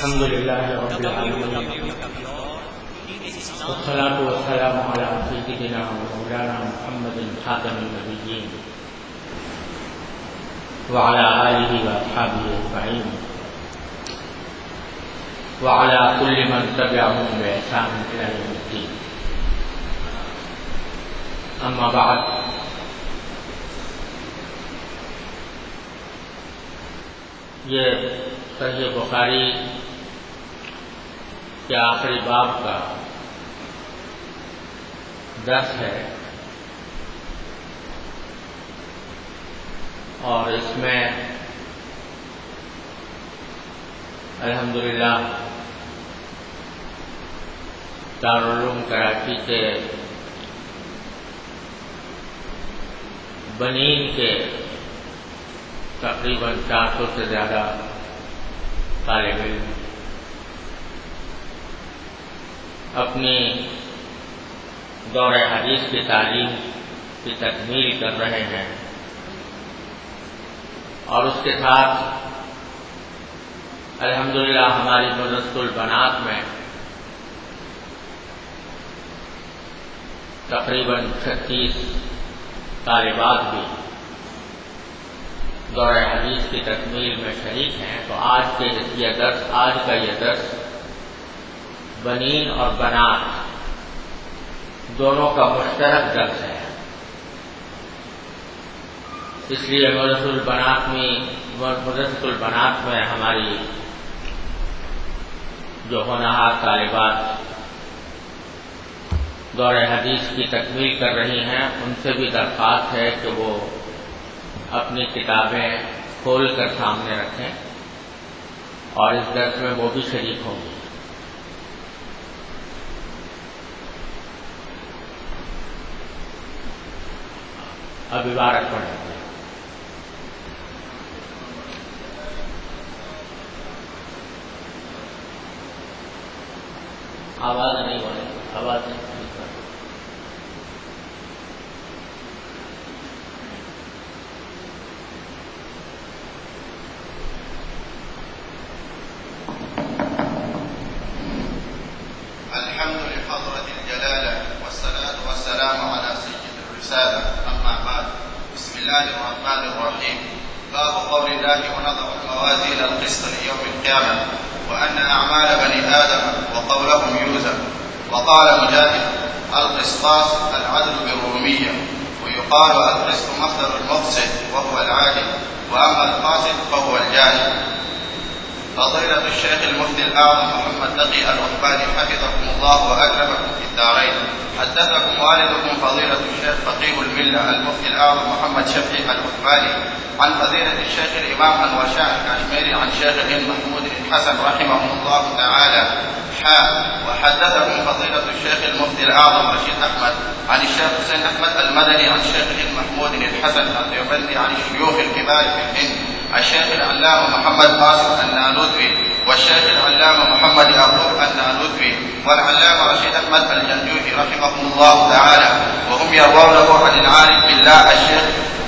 الحمد لله رب العالمين والصلاة والسلام على سيدنا ومولانا محمد خاتم النبيين وعلى آله وأصحابه أجمعين وعلى كل من تبعهم بإحسان إلى يوم الدين. أما بعد، یہ صحیح بخاری کے آخری باب کا درس ہے اور اس میں الحمدللہ دارالعلوم کراچی کے بنین کے تقریباً 400 سے زیادہ طالب علم اپنی دور حدیث کی تعلیم کی تکمیل کر رہے ہیں اور اس کے ساتھ الحمدللہ ہماری مدرسۃ البنات میں تقریباً 36 طالبات بھی دور حدیث کی تکمیل میں شریک ہیں. تو آج کا یہ درس بنین اور بنات دونوں کا مشترک درس ہے. اس لیے مدرسۃ البنات میں ہماری جو ہونہار طالبات دور حدیث کی تکمیل کر رہی ہیں ان سے بھی درخواست ہے کہ وہ اپنی کتابیں کھول کر سامنے رکھیں اور اس درس میں وہ بھی شریک ہوں گی. اب عبارت پڑھیں. آواز نہیں بڑھے، آواز نہیں. الحمد لحضرة الجلالة والصلاة والسلام على سيد الرسالة. أما بعد، بسم الله الرحمن الرحيم. باب قول الله ونضع الموازين القسط ليوم القيامة وأن أعمال بني آدم وقولهم يوزن. وقال مجاهد: القسطاس العدل بالرومية، ويقال القسط مصدر المقسط وهو العادل، وأما القاسط فهو الجاني. فضيلة الشيخ المفتي الأعظم محمد تقي الوهباني حفظكم الله وأكرمكم في الدارين، حدثكم والدكم فضيلة الشيخ فقيه الملة المفتي الأعظم محمد شفعي الوهباني عن فضيلة الشيخ الإمام أنور شاه الكاشميري عن شيخه محمود الحسن رحمه الله تعالى. وحدثكم فضيلة الشيخ المفتي الأعظم رشيد أحمد عن الشيخ حسين أحمد المدني عن شيخه محمود الحسن الديوبندي عن الشيوخ الكبار في الهند الشيخ العلامة محمد قاسم النانوتوي والشيخ العلامة محمد يعقوب النانوتوي والعلامة رشيد أحمد الجندوفي رحمهم الله تعالى، وهم يروونه عن العارف بالله الشيخ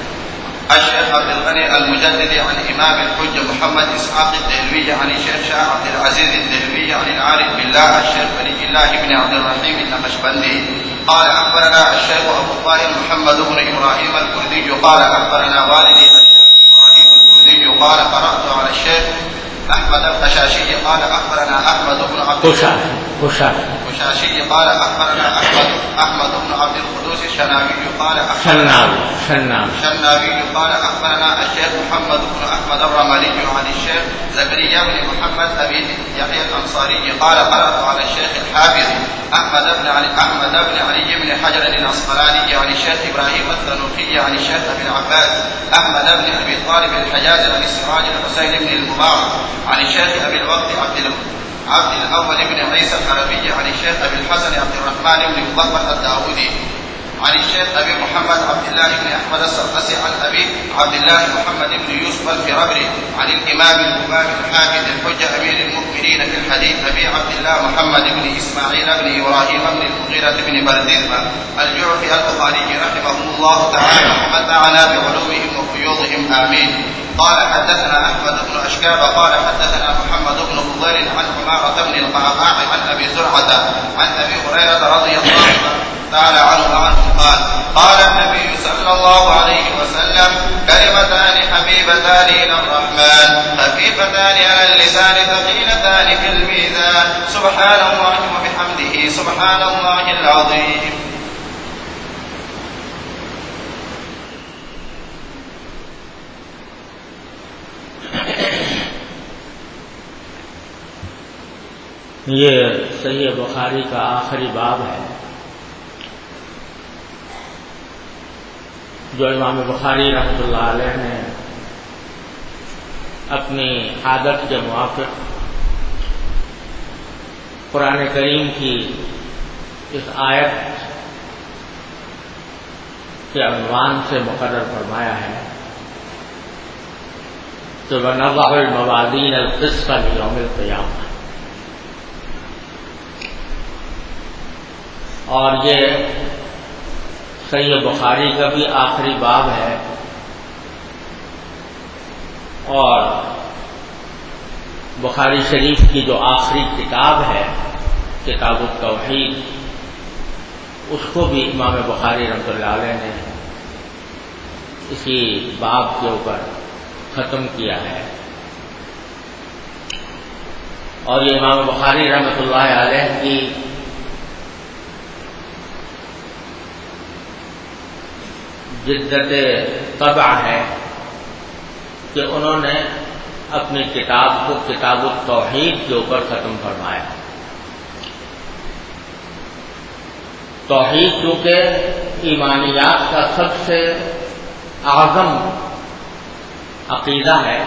عبد الغني المجدد عن إمام الحجة محمد إسحاق الدهلوي عن الشيخ شاه عبد العزيز الدهلوي عن العارف بالله الشيخ ولي الله بن عبد الرحيم النقشبندي قال أخبرنا الشيخ أبو الطاهر محمد بن إبراهيم الكردي قال أخبرنا والدي قال قرأت على الشيخ أحمد القشاشي قال أخبرنا أحمد بن عبد القشاشي قال أخبرنا أحمد بن عبد القدوس الشناوي قال شناوي قال أخبرنا الشيخ محمد بن أحمد الرملي عن الشيخ زكريا بن محمد أبي يحيى الأنصاري قال قرأت على الشيخ الحافظ أحمد بن علي بن حجر العسقلاني عن الشيخ إبراهيم الثنوخي عن الشيخ أبي العباس أحمد بن أبي طالب الحجاز عن السراج الحسين بن المبارك عن الشيخ أبي الوقت عبد الأول بن عيسى الحربي عن الشيخ أبي الحسن عبد الرحمن بن مظفر الداودي عن الشيخ أبي محمد عبد الله بن أحمد السرقسي عن أبي عبد الله محمد بن يوسف الفربري عن الإمام الحافظ الحجة أمير المؤمنين في الحديث أبي عبد الله محمد بن إسماعيل بن إبراهيم بن المغيرة بن بردزبة الجعفي البخاري رحمه الله تعالى ومتعنا بعلومهم وفيوضهم آمين. قال حدثنا أحمد بن أشكاب قال حدثنا محمد بن فضيل عن عمارة بن القعقاع عن أبي زرعة عن أبي هريرة رضي الله تعالى عنه قال قال النبي صلى الله عليه وسلم كلمتان حبيبتان إلى الرحمن خفيفتان على اللسان ثقيلتان في الميزان سبحان الله وبحمده سبحان الله العظيم. یہ صحیح بخاری کا آخری باب ہے جو امام بخاری رحمۃ اللہ علیہ نے اپنی عادت کے موافق قرآن کریم کی اس آیت کے عنوان سے مقرر فرمایا ہے کہ وَنَضَعُ الْمَوَازِينَ الْقِسْطَ لِيَوْمِ الْقِيَامَةِ، اور یہ صحیح بخاری کا بھی آخری باب ہے اور بخاری شریف کی جو آخری کتاب ہے کتاب التوحید اس کو بھی امام بخاری رحمۃ اللہ علیہ نے اسی باب کے اوپر ختم کیا ہے. اور یہ امام بخاری رحمۃ اللہ علیہ کی جدت طبع ہے کہ انہوں نے اپنی کتاب کو کتاب التوحید کے اوپر ختم فرمایا. توحید چونکہ ایمانیات کا سب سے اعظم عقیدہ ہے،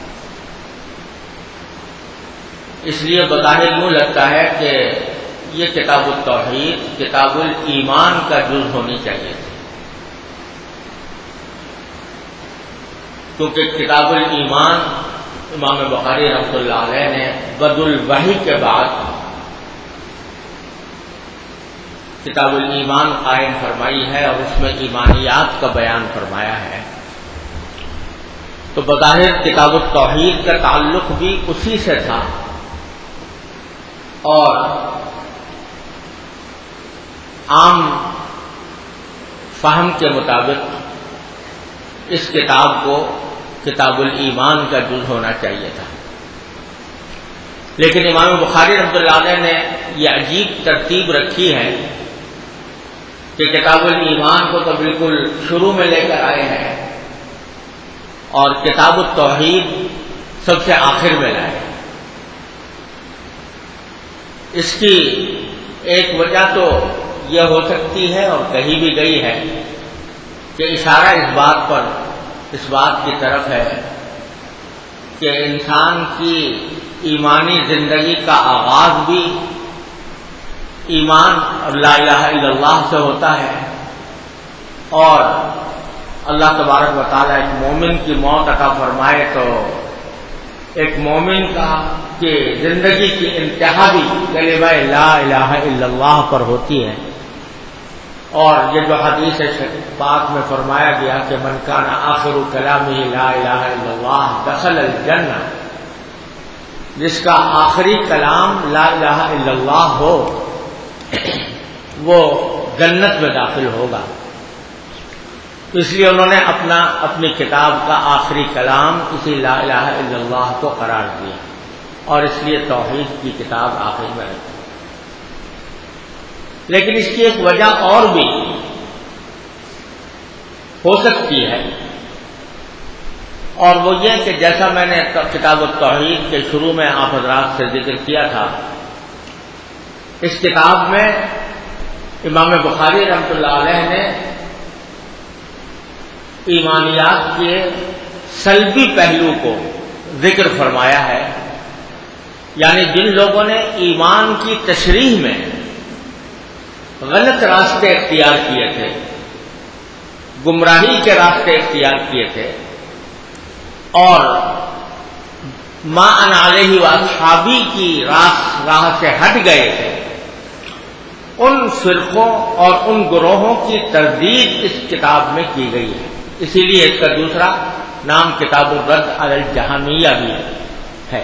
اس لیے بظاہر یوں لگتا ہے کہ یہ کتاب التوحید کتاب الایمان کا جز ہونی چاہیے، کیونکہ کتاب الایمان امام بخاری رحمۃ اللہ علیہ نے بدء الوحی کے بعد کتاب الایمان قائم فرمائی ہے اور اس میں ایمانیات کا بیان فرمایا ہے. تو بظاہر کتاب التوحید کا تعلق بھی اسی سے تھا اور عام فہم کے مطابق اس کتاب کو کتاب الایمان کا جز ہونا چاہیے تھا. لیکن امام بخاری رحمۃ اللہ علیہ نے یہ عجیب ترتیب رکھی ہے کہ کتاب الایمان کو تو بالکل شروع میں لے کر آئے ہیں اور کتاب التوحید سب سے آخر میں لائے. اس کی ایک وجہ تو یہ ہو سکتی ہے اور کہی بھی گئی ہے کہ اشارہ اس بات کی طرف ہے کہ انسان کی ایمانی زندگی کا آغاز بھی ایمان اور لا الہ الا اللہ سے ہوتا ہے، اور اللہ تبارک و تعالیٰ ایک مومن کی موت عطا فرمائے تو ایک مومن کا کہ زندگی کی انتہا بھی کلمہ لا الہ الا اللہ پر ہوتی ہے. اور یہ جو حدیث پاک میں فرمایا گیا کہ من کان آخر کلامہ لا الہ الا اللہ دخل الجنہ، جس کا آخری کلام لا الہ الا اللہ ہو وہ جنت میں داخل ہوگا. اس لیے انہوں نے اپنی کتاب کا آخری کلام اسی لا الہ الا اللہ کو قرار دیا اور اس لیے توحید کی کتاب آخری میں رکھی. لیکن اس کی ایک وجہ اور بھی ہو سکتی ہے، اور وہ یہ کہ جیسا میں نے کتاب التوحید کے شروع میں آپ حضرات سے ذکر کیا تھا، اس کتاب میں امام بخاری رحمۃ اللہ علیہ نے ایمانیات کے سلبی پہلو کو ذکر فرمایا ہے. یعنی جن لوگوں نے ایمان کی تشریح میں غلط راستے اختیار کیے تھے، گمراہی کے راستے اختیار کیے تھے اور ما انا علیہ واصحابی کی راہ سے ہٹ گئے تھے، ان فرقوں اور ان گروہوں کی تردید اس کتاب میں کی گئی ہے. اسی لیے اس کا دوسرا نام کتاب الرد علی الجہمیہ بھی ہے۔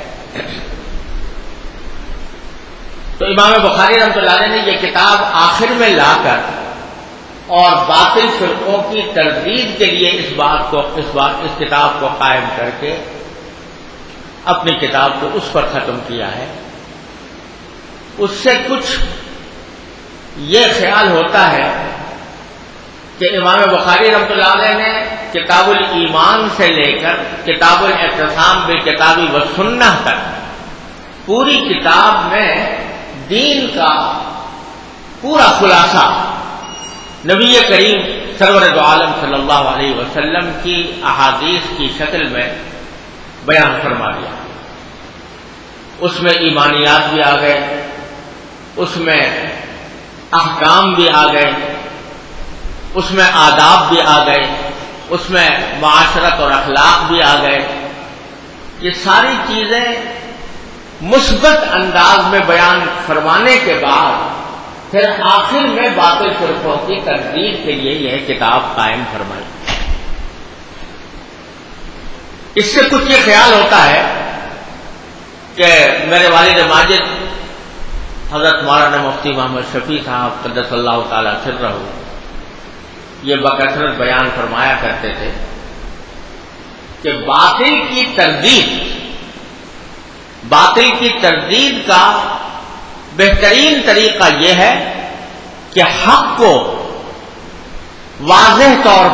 تو امام بخاری رحمۃ اللہ علیہ نے یہ کتاب آخر میں لا کر اور باطل فرقوں کی تردید کے لیے اس کتاب کو قائم کر کے اپنی کتاب کو اس پر ختم کیا ہے۔ اس سے کچھ یہ خیال ہوتا ہے کہ امام بخاری رحمۃ اللہ علیہ نے کتاب الایمان سے لے کر کتاب الاعتصام بالکتاب والسنہ تک پوری کتاب میں دین کا پورا خلاصہ نبی کریم سرور دو عالم صلی اللہ علیہ وسلم کی احادیث کی شکل میں بیان فرما دیا۔ اس میں ایمانیات بھی آ گئے، اس میں احکام بھی آ گئے، اس میں آداب بھی آ گئے، اس میں معاشرت اور اخلاق بھی آ گئے۔ یہ ساری چیزیں مثبت انداز میں بیان فرمانے کے بعد پھر آخر میں باطل فرقوں کی تردید کے لیے یہ کتاب قائم فرمائی۔ اس سے کچھ یہ خیال ہوتا ہے کہ میرے والد ماجد حضرت مولانا مفتی محمد شفیع صاحب قدس اللہ تعالی سرہ یہ بکثرت بیان فرمایا کرتے تھے کہ باطل کی تردید کا بہترین طریقہ یہ ہے کہ حق کو واضح طور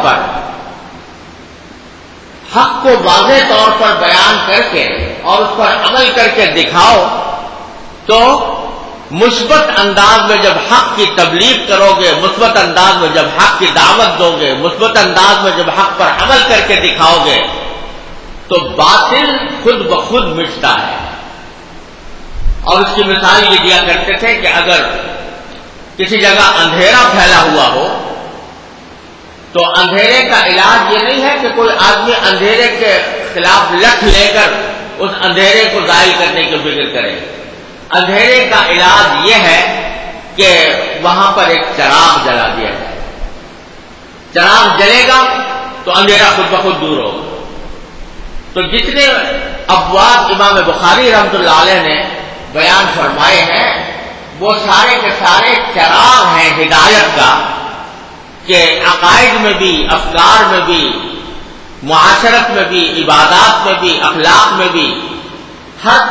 پر بیان کر کے اور اس پر عمل کر کے دکھاؤ، تو مثبت انداز میں جب حق کی تبلیغ کرو گے، مثبت انداز میں جب حق کی دعوت دو گے، مثبت انداز میں جب حق پر عمل کر کے دکھاؤ گے تو باطل خود بخود مٹتا ہے۔ اور اس کی مثال یہ دیا کرتے تھے کہ اگر کسی جگہ اندھیرا پھیلا ہوا ہو تو اندھیرے کا علاج یہ نہیں ہے کہ کوئی آدمی اندھیرے کے خلاف لٹھ لے کر اس اندھیرے کو ظاہر کرنے کی فکر کرے۔ اندھیرے کا علاج یہ ہے کہ وہاں پر ایک چراغ جلا دیا جائے۔ چراغ جلے گا تو اندھیرا خود بخود دور ہوگا۔ تو جتنے ابواب امام بخاری رحمۃ اللہ علیہ نے بیان فرمائے ہیں وہ سارے کے سارے چراغ ہیں ہدایت کا، کہ عقائد میں بھی، افکار میں بھی، معاشرت میں بھی، عبادات میں بھی، اخلاق میں بھی، ہر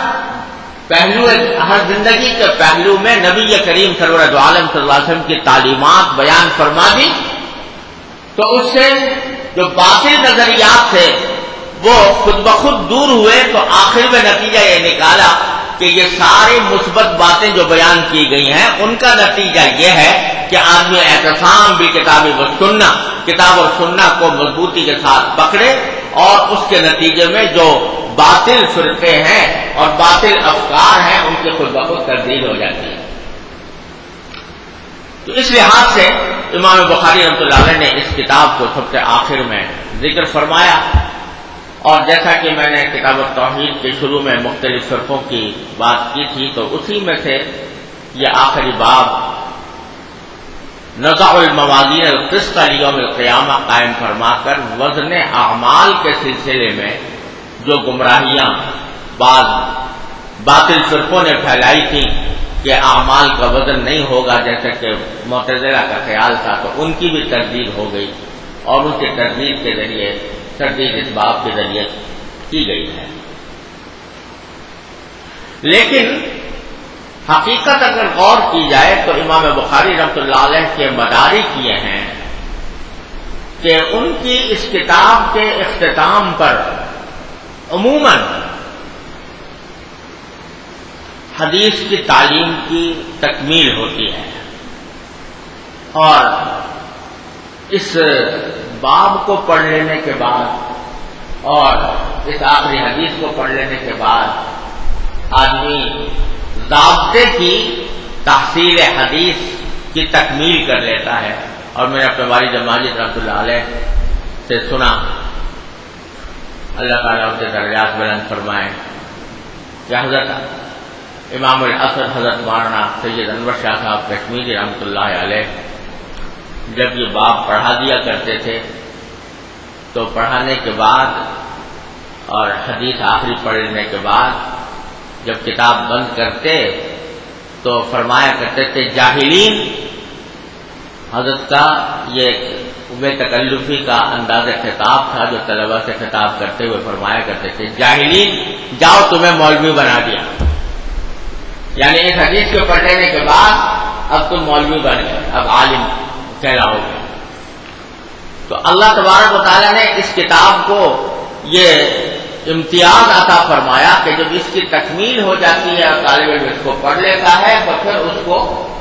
زندگی کے پہلو میں نبی کریم سرور دو عالم صلی اللہ علیہ وسلم کی تعلیمات بیان فرما دی۔ تو اس سے جو باطل نظریات تھے وہ خود بخود دور ہوئے۔ تو آخر میں نتیجہ یہ نکالا کہ یہ ساری مثبت باتیں جو بیان کی گئی ہیں ان کا نتیجہ یہ ہے کہ آدمی اعتصام بالکتاب والسنہ، کتاب اور سنہ کو مضبوطی کے ساتھ پکڑے، اور اس کے نتیجے میں جو باطل فرقے ہیں اور باطل افکار ہیں ان کی خود بخود تردید ہو جاتی ہے۔ تو اس لحاظ سے امام بخاری رحمۃ اللہ علیہ نے اس کتاب کو سب سے آخر میں ذکر فرمایا۔ اور جیسا کہ میں نے کتاب التوحید کے شروع میں مختلف فرقوں کی بات کی تھی، تو اسی میں سے یہ آخری باب نضع الموازین القسط لیوم القیامہ قائم فرما کر وزن اعمال کے سلسلے میں جو گمراہیاں بعض باطل فرقوں نے پھیلائی تھیں کہ اعمال کا وزن نہیں ہوگا جیسا کہ معتزلہ کا خیال تھا، تو ان کی بھی تردید ہو گئی، اور ان کی تردید کے ذریعے تردید اس باب کے ذریعے کی گئی ہے۔ لیکن حقیقت اگر غور کی جائے تو امام بخاری رحمۃ اللہ علیہ کے مدارک یہ ہیں کہ ان کی اس کتاب کے اختتام پر عموماً حدیث کی تعلیم کی تکمیل ہوتی ہے، اور اس باب کو پڑھ لینے کے بعد اور اس آخری حدیث کو پڑھ لینے کے بعد آدمی ضابطے کی تحصیل حدیث کی تکمیل کر لیتا ہے۔ اور میں نے اپنے والد ماجد رحمۃ اللہ علیہ سے سنا، اللہ تعالیٰ ان کے درجات بلند فرمائے، کہ حضرت امام العصر حضرت مولانا سید انور شاہ صاحب کشمیری رحمۃ اللہ علیہ جب یہ باب پڑھا دیا کرتے تھے تو پڑھانے کے بعد اور حدیث آخری پڑھنے کے بعد جب کتاب بند کرتے تو فرمایا کرتے تھے جاہلین. حضرت کا یہ بے تکلفی کا انداز خطاب تھا جو طلبہ سے خطاب کرتے ہوئے فرمایا کرتے تھے جاہلین جاؤ تمہیں مولوی بنا دیا. یعنی اس حدیث کے پڑھنے کے بعد اب تم مولوی بن گئے, اب عالم کہلاؤ گے. تو اللہ تبارک و تعالیٰ نے اس کتاب کو یہ امتیاز عطا فرمایا کہ جب اس کی تکمیل ہو جاتی ہے اور طالب علم اس کو پڑھ لیتا ہے تو پھر اس کو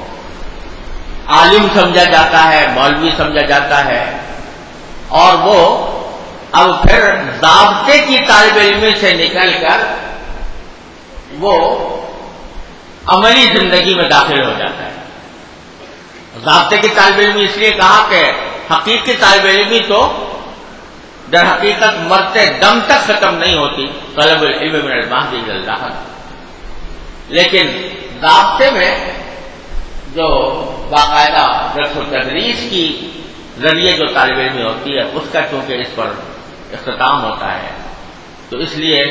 عالم سمجھا جاتا ہے, مولوی سمجھا جاتا ہے, اور وہ اب پھر ضابطے کی طالب علمی سے نکل کر وہ عملی زندگی میں داخل ہو جاتا ہے. ضابطے کی طالب علمی اس لیے کہا کہ حقیقی طالب علمی تو در حقیقت مرتے دم تک ختم نہیں ہوتی, طلب العلم من المہد الی اللحد, لیکن ضابطے میں جو باقاعدہ درس و تدریس کی ذریعے جو طالب علمی ہوتی ہے اس کا چونکہ اس پر اختتام ہوتا ہے, تو اس لیے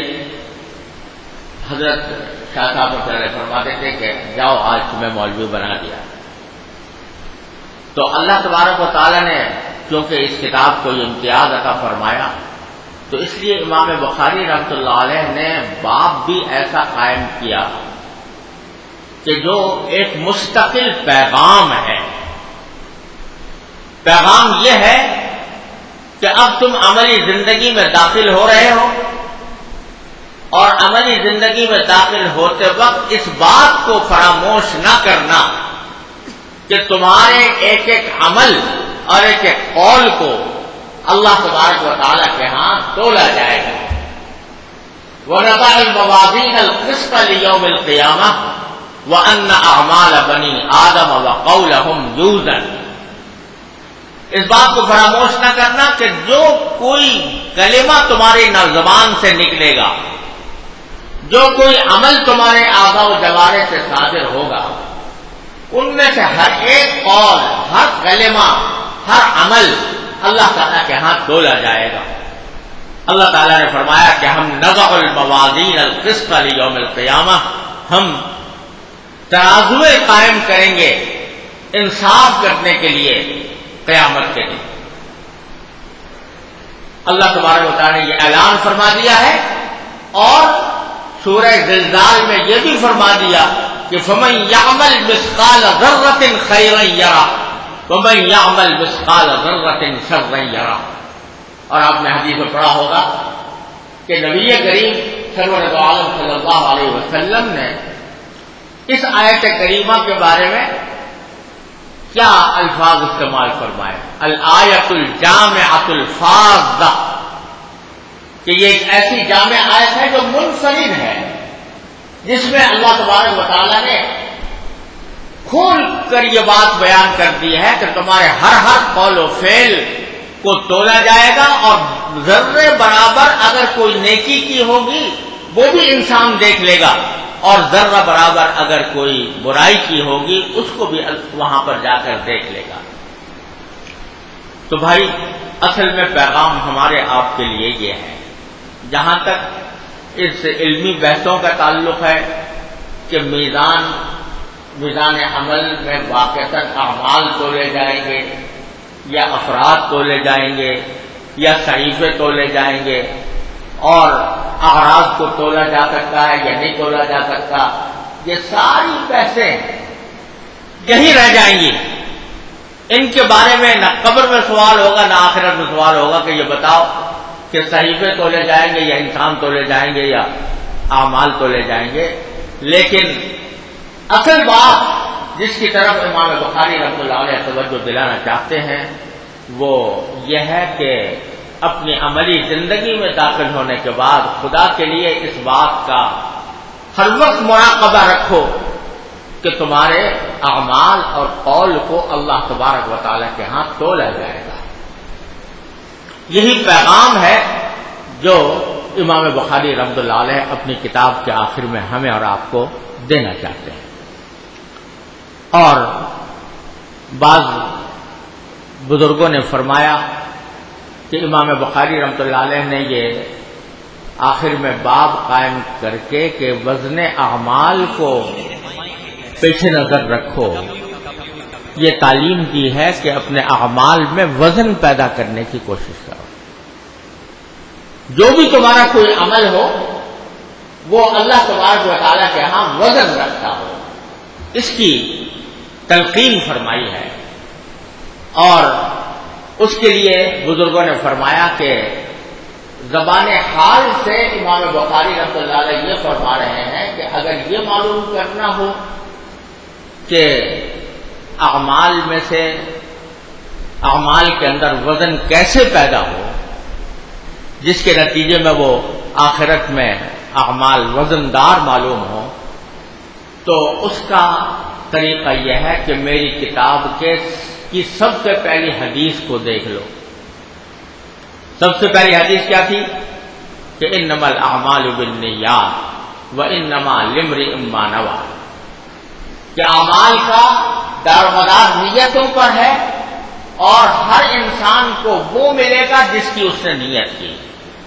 حضرت شاہ صاحب فرماتے تھے کہ جاؤ آج تمہیں مولوی بنا دیا. تو اللہ تبارک و تعالیٰ نے کیونکہ اس کتاب کو یہ امتیاز عطا فرمایا تو اس لیے امام بخاری رحمۃ اللہ علیہ نے باب بھی ایسا قائم کیا کہ جو ایک مستقل پیغام ہے. پیغام یہ ہے کہ اب تم عملی زندگی میں داخل ہو رہے ہو اور عملی زندگی میں داخل ہوتے وقت اس بات کو فراموش نہ کرنا کہ تمہارے ایک ایک عمل اور ایک ایک قول کو اللہ تبارک و تعالیٰ کے ہاں تولا جائے گا. وَنَضَعُ الْمَوَازِينَ الْقِسْطَ لِيَوْمِ الْقِيَامَةِ وَأَنَّ أَعْمَالَ بَنِي آدَمَ وَقَوْلَهُمْ يُوزَنُ. اس بات کو فراموش نہ کرنا کہ جو کوئی کلمہ تمہاری زبان سے نکلے گا, جو کوئی عمل تمہارے اعضاء و جوارح سے صادر ہوگا, ان میں سے ہر ایک قول, ہر کلمہ, ہر عمل اللہ تعالیٰ کے ہاں تولا جائے گا. اللہ تعالیٰ نے فرمایا کہ ہم نضع الموازین القسط لیوم القیامہ, ہم ترازوے قائم کریں گے انصاف کرنے کے لیے قیامت کے دن. اللہ تبارک و تعالیٰ نے یہ اعلان فرما دیا ہے اور سورہ زلزال میں یہ بھی فرما دیا کہ فَمَن يَعْمَلْ مِثْقَالَ ذَرَّةٍ خَيْرًا يَرَهُ وَمَن يَعْمَلْ مِثْقَالَ ذَرَّةٍ شَرًّا يَرَهُ. اور آپ نے حدیث میں پڑھا ہوگا کہ نبی کریم سرور عالم صلی اللہ علیہ وسلم نے اس آیت کریمہ کے بارے میں کیا الفاظ استعمال فرمائے. الآیت الجامعۃ الفاضہ, کہ یہ ایک ایسی جامع آیت ہے جو منفرد ہے, جس میں اللہ تبارک و تعالیٰ نے کھول کر یہ بات بیان کر دی ہے کہ تمہارے ہر قول و فعل کو تولا جائے گا, اور ذرے برابر اگر کوئی نیکی کی ہوگی وہ بھی انسان دیکھ لے گا, اور ذرہ برابر اگر کوئی برائی کی ہوگی اس کو بھی وہاں پر جا کر دیکھ لے گا. تو بھائی اصل میں پیغام ہمارے آپ کے لیے یہ ہے. جہاں تک اس علمی بحثوں کا تعلق ہے کہ میزان عمل میں واقعتاً اعمال تولے جائیں گے یا افراد تولے جائیں گے یا صحیفے تولے جائیں گے, اور اعراض کو تولا جا سکتا ہے یا نہیں تولا جا سکتا, یہ ساری بحثیں یہی رہ جائیں گی. ان کے بارے میں نہ قبر میں سوال ہوگا نہ آخرت میں سوال ہوگا کہ یہ بتاؤ کہ صحیفے تولے جائیں گے یا انسان تولے جائیں گے یا اعمال تولے جائیں گے. لیکن اصل بات جس کی طرف امام بخاری رحمۃ اللہ علیہ توجہ دلانا چاہتے ہیں وہ یہ ہے کہ اپنی عملی زندگی میں داخل ہونے کے بعد خدا کے لیے اس بات کا ہر وقت مراقبہ رکھو کہ تمہارے اعمال اور قول کو اللہ تبارک و تعالیٰ کے ہاں تولا جائے گا. یہی پیغام ہے جو امام بخاری رحمۃ اللہ علیہ اپنی کتاب کے آخر میں ہمیں اور آپ کو دینا چاہتے ہیں. اور بعض بزرگوں نے فرمایا کہ امام بخاری رحمۃ اللہ علیہ نے یہ آخر میں باب قائم کر کے کہ وزن اعمال کو پیش نظر رکھو، یہ تعلیم دی ہے کہ اپنے اعمال میں وزن پیدا کرنے کی کوشش کرو. جو بھی تمہارا کوئی عمل ہو وہ اللہ تبارک و تعالیٰ کے ہاں وزن رکھتا ہو، اس کی تلقین فرمائی ہے. اور اس کے لیے بزرگوں نے فرمایا کہ زبان حال سے امام بخاری رحمۃ اللہ علیہ یہ فرما رہے ہیں کہ اگر یہ معلوم کرنا ہو کہ اعمال میں سے اعمال کے اندر وزن کیسے پیدا ہو جس کے نتیجے میں وہ آخرت میں اعمال وزندار معلوم ہو، تو اس کا طریقہ یہ ہے کہ میری کتاب کی سب سے پہلی حدیث کو دیکھ لو. سب سے پہلی حدیث کیا تھی کہ انما الاعمال بالنیات وانما لامرئ ما نوى، کہ اعمال کا دار و مدار نیتوں پر ہے اور ہر انسان کو وہ ملے گا جس کی اس نے نیت کی.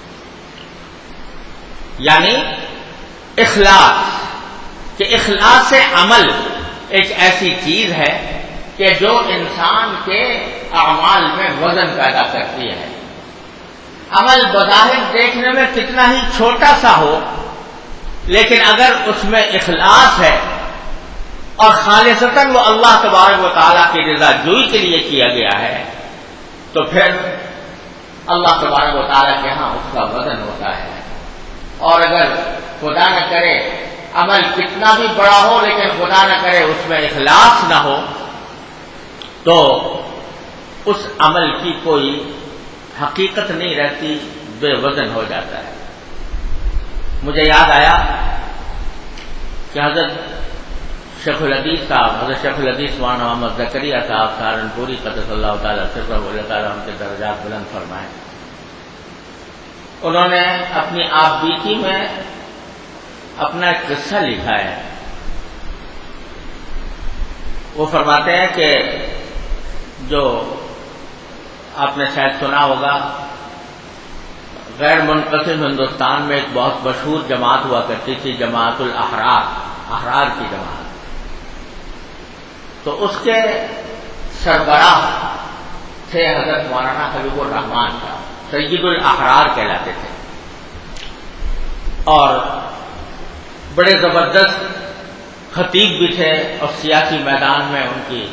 یعنی اخلاص، کہ اخلاص عمل ایک ایسی چیز ہے کہ جو انسان کے اعمال میں وزن پیدا کرتی ہے. عمل بظاہر دیکھنے میں کتنا ہی چھوٹا سا ہو، لیکن اگر اس میں اخلاص ہے اور خالصتاً وہ اللہ تبارک و تعالیٰ کی رضا جوئی کے لیے کیا گیا ہے، تو پھر اللہ تبارک و تعالیٰ کے ہاں اس کا وزن ہوتا ہے. اور اگر خدا نہ کرے عمل کتنا بھی بڑا ہو لیکن خدا نہ کرے اس میں اخلاص نہ ہو، تو اس عمل کی کوئی حقیقت نہیں رہتی، بے وزن ہو جاتا ہے. مجھے یاد آیا کہ حضرت شیخ الحدیث صاحب، حضرت شیخ الحدیث مولانا محمد زکریا صاحب سہارنپوری قدس اللہ تعالیٰ سرہ اللہ تعالیٰ ان کے درجات بلند فرمائے، انہوں نے اپنی آپ بیتی میں اپنا ایک قصہ لکھا ہے. وہ فرماتے ہیں کہ جو آپ نے شاید سنا ہوگا، غیر منقسم ہندوستان میں ایک بہت مشہور جماعت ہوا کرتی تھی، جماعت الاحرار، احرار کی جماعت. تو اس کے سربراہ تھے حضرت مولانا حبیب الرحمان صاحب، سید الاحرار کہلاتے تھے، اور بڑے زبردست خطیب بھی تھے اور سیاسی میدان میں ان کی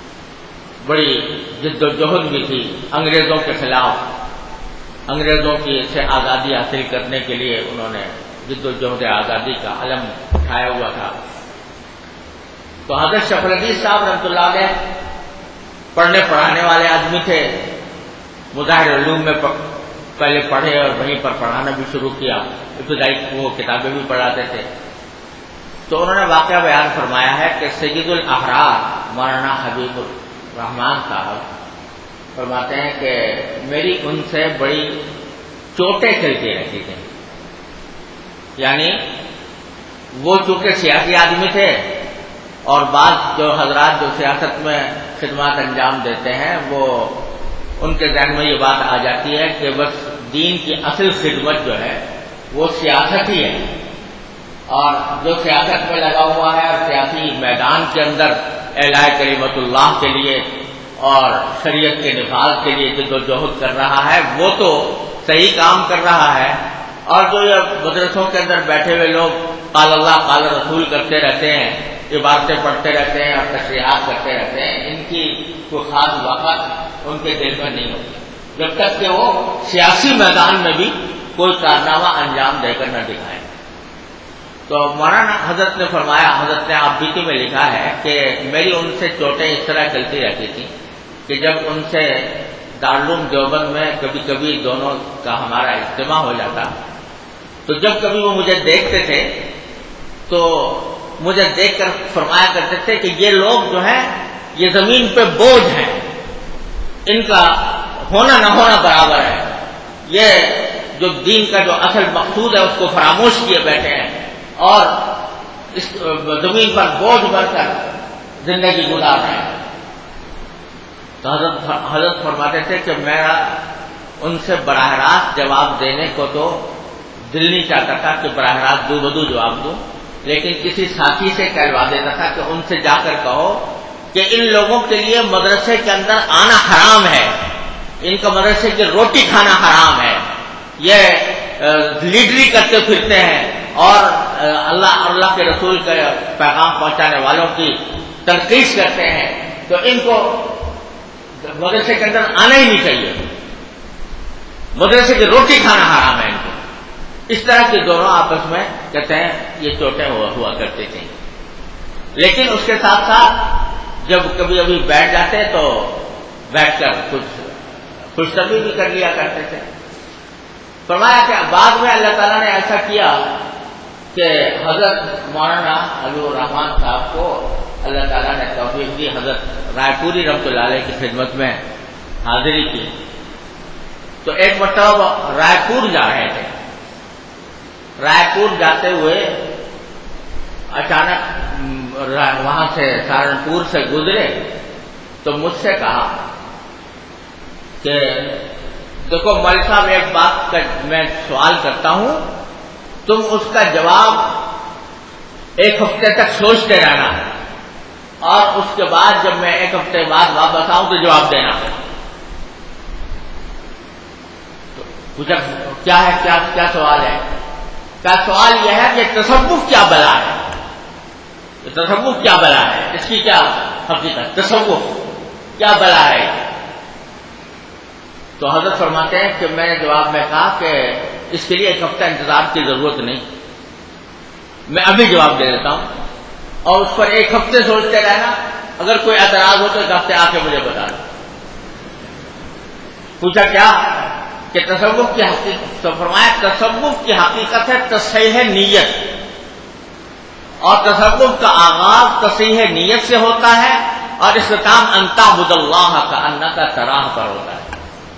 بڑی جد و جہد بھی تھی. انگریزوں کے خلاف، انگریزوں کی سے آزادی حاصل کرنے کے لیے انہوں نے جد و جہد آزادی کا علم اٹھایا ہوا تھا. تو حضرت شیخ الحدیث صاحب رحمۃ اللہ علیہ پڑھنے پڑھانے والے آدمی تھے، مظاہر علوم میں پہلے پڑھے اور وہیں پر پڑھانا بھی شروع کیا، ابتدائی وہ کتابیں بھی پڑھاتے تھے. تو انہوں نے واقعہ بیان فرمایا ہے کہ سید الاحرار مولانا حبیب الرحمان صاحب فرماتے ہیں کہ میری ان سے بڑی چوٹیں چلتی رہتی تھیں. یعنی وہ چونکہ سیاسی آدمی تھے اور بعض جو حضرات جو سیاست میں خدمات انجام دیتے ہیں وہ ان کے ذہن میں یہ بات آ جاتی ہے کہ بس دین کی اصل خدمت جو ہے وہ سیاست ہی ہے، اور جو سیاست میں لگا ہوا ہے اور سیاسی میدان کے اندر اعلاء کلمت اللہ کے لیے اور شریعت کے نفاذ کے لیے جد و جہد کر رہا ہے وہ تو صحیح کام کر رہا ہے. اور جو یہ مدرسوں کے اندر بیٹھے ہوئے لوگ قال اللہ قال رسول کرتے رہتے ہیں، عبارتیں پڑھتے رہتے ہیں اور تشریحات کرتے رہتے ہیں، ان کی کوئی خاص وقت ان کے دل میں نہیں ہوتی جب تک کہ وہ سیاسی میدان میں بھی کوئی کارنامہ انجام دے کر نہ دکھائیں. تو مولانا حضرت نے فرمایا، حضرت نے آپ بیتی میں لکھا ہے کہ میری ان سے چوٹیں اس طرح چلتی رہتی تھیں کہ جب ان سے دارالعلوم دیوبند میں کبھی کبھی دونوں کا ہمارا اجتماع ہو جاتا، تو جب کبھی وہ مجھے دیکھتے تھے تو مجھے دیکھ کر فرمایا کرتے تھے کہ یہ لوگ جو ہیں یہ زمین پہ بوجھ ہیں، ان کا ہونا نہ ہونا برابر ہے، یہ جو دین کا جو اصل مقصود ہے اس کو فراموش کیے بیٹھے ہیں اور اس زمین پر بوجھ بھر کر زندگی گزار رہے ہیں. تو حضرت فرماتے تھے کہ میرا ان سے براہ راست جواب دینے کو تو دل نہیں چاہتا تھا کہ براہ راست دو بدو جواب دوں، لیکن کسی ساتھی سے کہلوا دیتا تھا کہ ان سے جا کر کہو کہ ان لوگوں کے لیے مدرسے کے اندر آنا حرام ہے، ان کا مدرسے کی روٹی کھانا حرام ہے، یہ لیڈری کرتے پھرتے ہیں اور اللہ کے رسول کا پیغام پہنچانے والوں کی تنقید کرتے ہیں، تو ان کو مدرسے کے اندر آنا ہی نہیں چاہیے، مدرسے کی روٹی کھانا حرام ہے ان کو۔ اس طرح کے دونوں آپس میں کہتے ہیں یہ چوٹیں ہوا کرتے تھے، لیکن اس کے ساتھ ساتھ جب کبھی ابھی بیٹھ جاتے تو بیٹھ کر کچھ خوشطبی بھی کر لیا کرتے تھے۔ فرمایا کہ بعد میں اللہ تعالیٰ نے ایسا کیا کہ حضرت مولانا علی الرحمان صاحب کو اللہ تعالیٰ نے توفیق دی، حضرت رائے پوری رحمۃ اللہ علیہ کی خدمت میں حاضری کی۔ تو ایک مرتبہ رائے پور جا رہے تھے، رائے پور جاتے ہوئے اچانک وہاں سے سہارنپور سے گزرے تو مجھ سے کہا کہ دیکھو مول صاحب، ایک بات کا میں سوال کرتا ہوں، تم اس کا جواب ایک ہفتے تک سوچتے رہنا ہے اور اس کے بعد جب میں ایک ہفتے بعد واپس آؤں تو جواب دینا ہے۔ پوچھا کیا ہے، کیا سوال ہے؟ کا سوال یہ ہے کہ تصوف کیا بلا ہے، تصوف کیا بلا ہے، اس کی کیا حقیقت، تصوف کیا بلا ہے؟ تو حضرت فرماتے ہیں کہ میں نے جواب میں کہا کہ اس کے لیے ایک ہفتہ انتظار کی ضرورت نہیں، میں ابھی جواب دے دیتا ہوں اور اس پر ایک ہفتے سوچتے رہنا، اگر کوئی اعتراض ہو تو ایک ہفتے آ کے مجھے بتا دو۔ پوچھا کیا کہ تصوف کی حقیقت، تو فرمایا تصوف کی حقیقت ہے تصحیح نیت، اور تصوف کا آغاز تصحیح نیت سے ہوتا ہے اور اختتام ان تعبد اللہ کأنک تراہ پر ہوتا ہے۔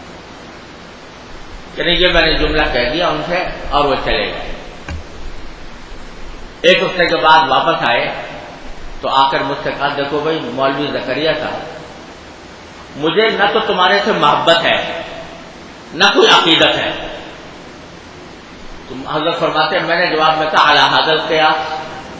یعنی یہ میں نے جملہ کہہ دیا ان سے اور وہ چلے گئے۔ ایک ہفتے کے بعد واپس آئے تو آ کر مجھ سے کہا دیکھو بھائی مولوی زکریا صاحب، مجھے نہ تو تمہارے سے محبت ہے نہ کوئی عقیدت ہے۔ تم حضرت فرماتے ہیں میں نے جواب میں کہا اعلی حضرت قیاس،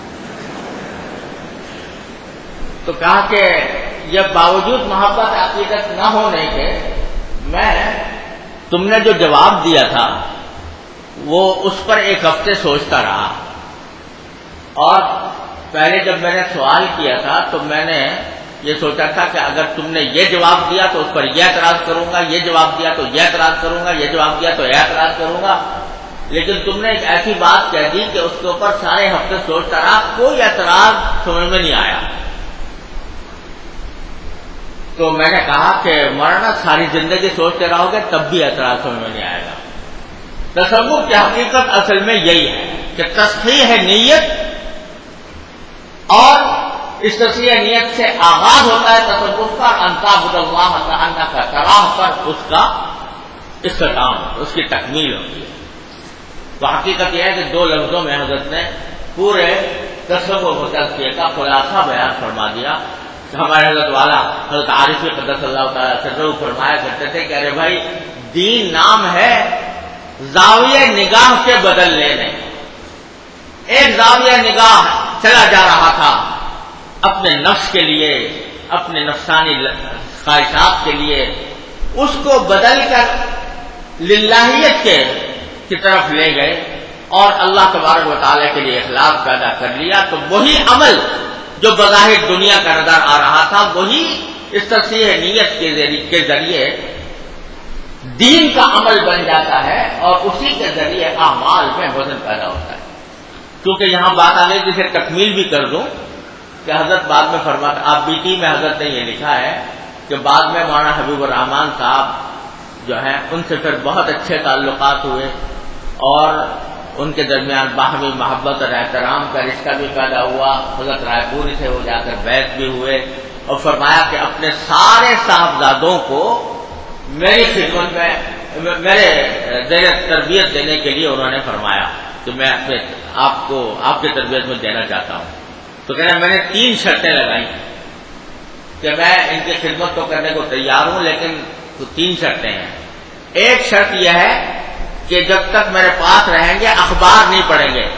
تو کہا کہ یہ باوجود محبت عقیدت نہ ہونے کے میں تم نے جو جواب دیا تھا وہ اس پر ایک ہفتے سوچتا رہا، اور پہلے جب میں نے سوال کیا تھا تو میں نے یہ سوچا تھا کہ اگر تم نے یہ جواب دیا تو اس پر یہ اعتراض کروں گا، یہ جواب دیا تو یہ اعتراض کروں گا، یہ جواب دیا تو یہ اعتراض کروں گا، لیکن تم نے ایک ایسی بات کہہ دی کہ اس کے اوپر سارے ہفتے سوچتا رہا، کوئی اعتراض سمجھ میں نہیں آیا۔ تو میں نے کہا کہ مولانا ساری زندگی سوچتے رہو گے تب بھی اعتراض سمجھ میں نہیں آئے گا۔ تصوف کی حقیقت اصل میں یہی ہے کہ تصحیح نیت، اور اس تصحیح نیت سے آغاز ہوتا ہے تصوف کا، ان تعبد اللہ کأنک تراہ پر اس کا اختتام، اس کی تکمیل ہوتی ہے۔ تو حقیقت یہ ہے کہ دو لفظوں میں حضرت نے پورے تصوف و تزکیہ کا خلاصہ بیان فرما دیا۔ ہمارے حضرت والا حضرت عارف قدس اللہ تعالیٰ سرور فرمایا کرتے تھے کہ ارے بھائی دین نام ہے زاویہ نگاہ کے بدل لینے۔ ایک زاویہ نگاہ چلا جا رہا تھا اپنے نفس کے لیے، اپنے نفسانی خواہشات کے لیے، اس کو بدل کر للہیت کی طرف لے گئے اور اللہ تبارک و تعالیٰ کے لیے اخلاص پیدا کر لیا، تو وہی عمل جو بظاہر دنیا کا نظر آ رہا تھا وہی اس تصحیح نیت کے ذریعے دین کا عمل بن جاتا ہے، اور اسی کے ذریعے اعمال میں وزن پیدا ہوتا ہے۔ کیونکہ یہاں بات آ گئی جسے تکمیل بھی کر دوں کہ حضرت بعد میں فرماتا، آپ بی ٹی میں حضرت نے یہ لکھا ہے کہ بعد میں مولانا حبیب الرحمان صاحب جو ہیں ان سے پھر بہت اچھے تعلقات ہوئے اور ان کے درمیان باہمی محبت اور احترام کا رشتہ بھی پیدا ہوا۔ حضرت رائے پوری سے وہ جا کر بیعت بھی ہوئے اور فرمایا کہ اپنے سارے صاحبزادوں کو میری خدمت میں میرے زیر تربیت دینے کے لیے انہوں نے فرمایا کہ میں اپنے آپ کو آپ کی تربیت میں دینا چاہتا ہوں۔ تو کہنا میں نے 3 شرطیں لگائیں کہ میں ان کی خدمت تو کرنے کو تیار ہوں، لیکن 3 شرطیں ہیں۔ ایک شرط یہ ہے کہ جب تک میرے پاس رہیں گے اخبار نہیں پڑھیں گے.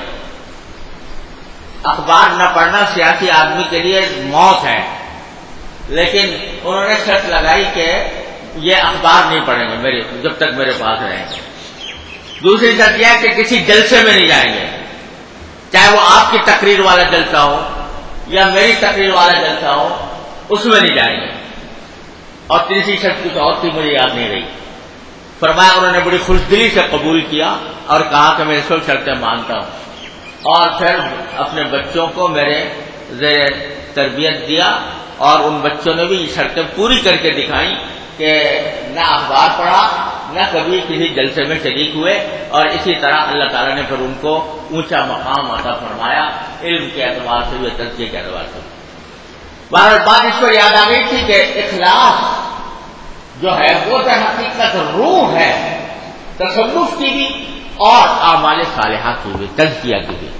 اخبار نہ پڑھنا سیاسی آدمی کے لیے موت ہے، لیکن انہوں نے شرط لگائی کہ یہ اخبار نہیں پڑھیں گے میرے جب تک میرے پاس رہیں گے. دوسری شرط یہ ہے کہ کسی جلسے میں نہیں جائیں گے، چاہے وہ آپ کی تقریر والا جلسہ ہو یا میری تقریر والا جلسہ ہو، اس میں نہیں جائیں گے. اور تیسری شرط کچھ اور تھی، مجھے یاد نہیں رہی. فرمایا انہوں نے بڑی خوش دلی سے قبول کیا اور کہا کہ میں اس وقت شرطیں مانتا ہوں، اور پھر اپنے بچوں کو میرے زیر تربیت دیا، اور ان بچوں نے بھی یہ شرطیں پوری کر کے دکھائیں کہ نہ اخبار پڑھا، نہ کبھی کسی جلسے میں شریک ہوئے، اور اسی طرح اللہ تعالیٰ نے پھر ان کو اونچا مقام عطا فرمایا، علم کے اعتبار سے بھی، تزکیے کے اعتبار سے. بہرحال بات اس پر یاد آ گئی تھی کہ اخلاص جو ہے وہ در حقیقت روح ہے تصوف کی بھی اور اعمال صالحہ کی بھی، تزکیہ کی بھی.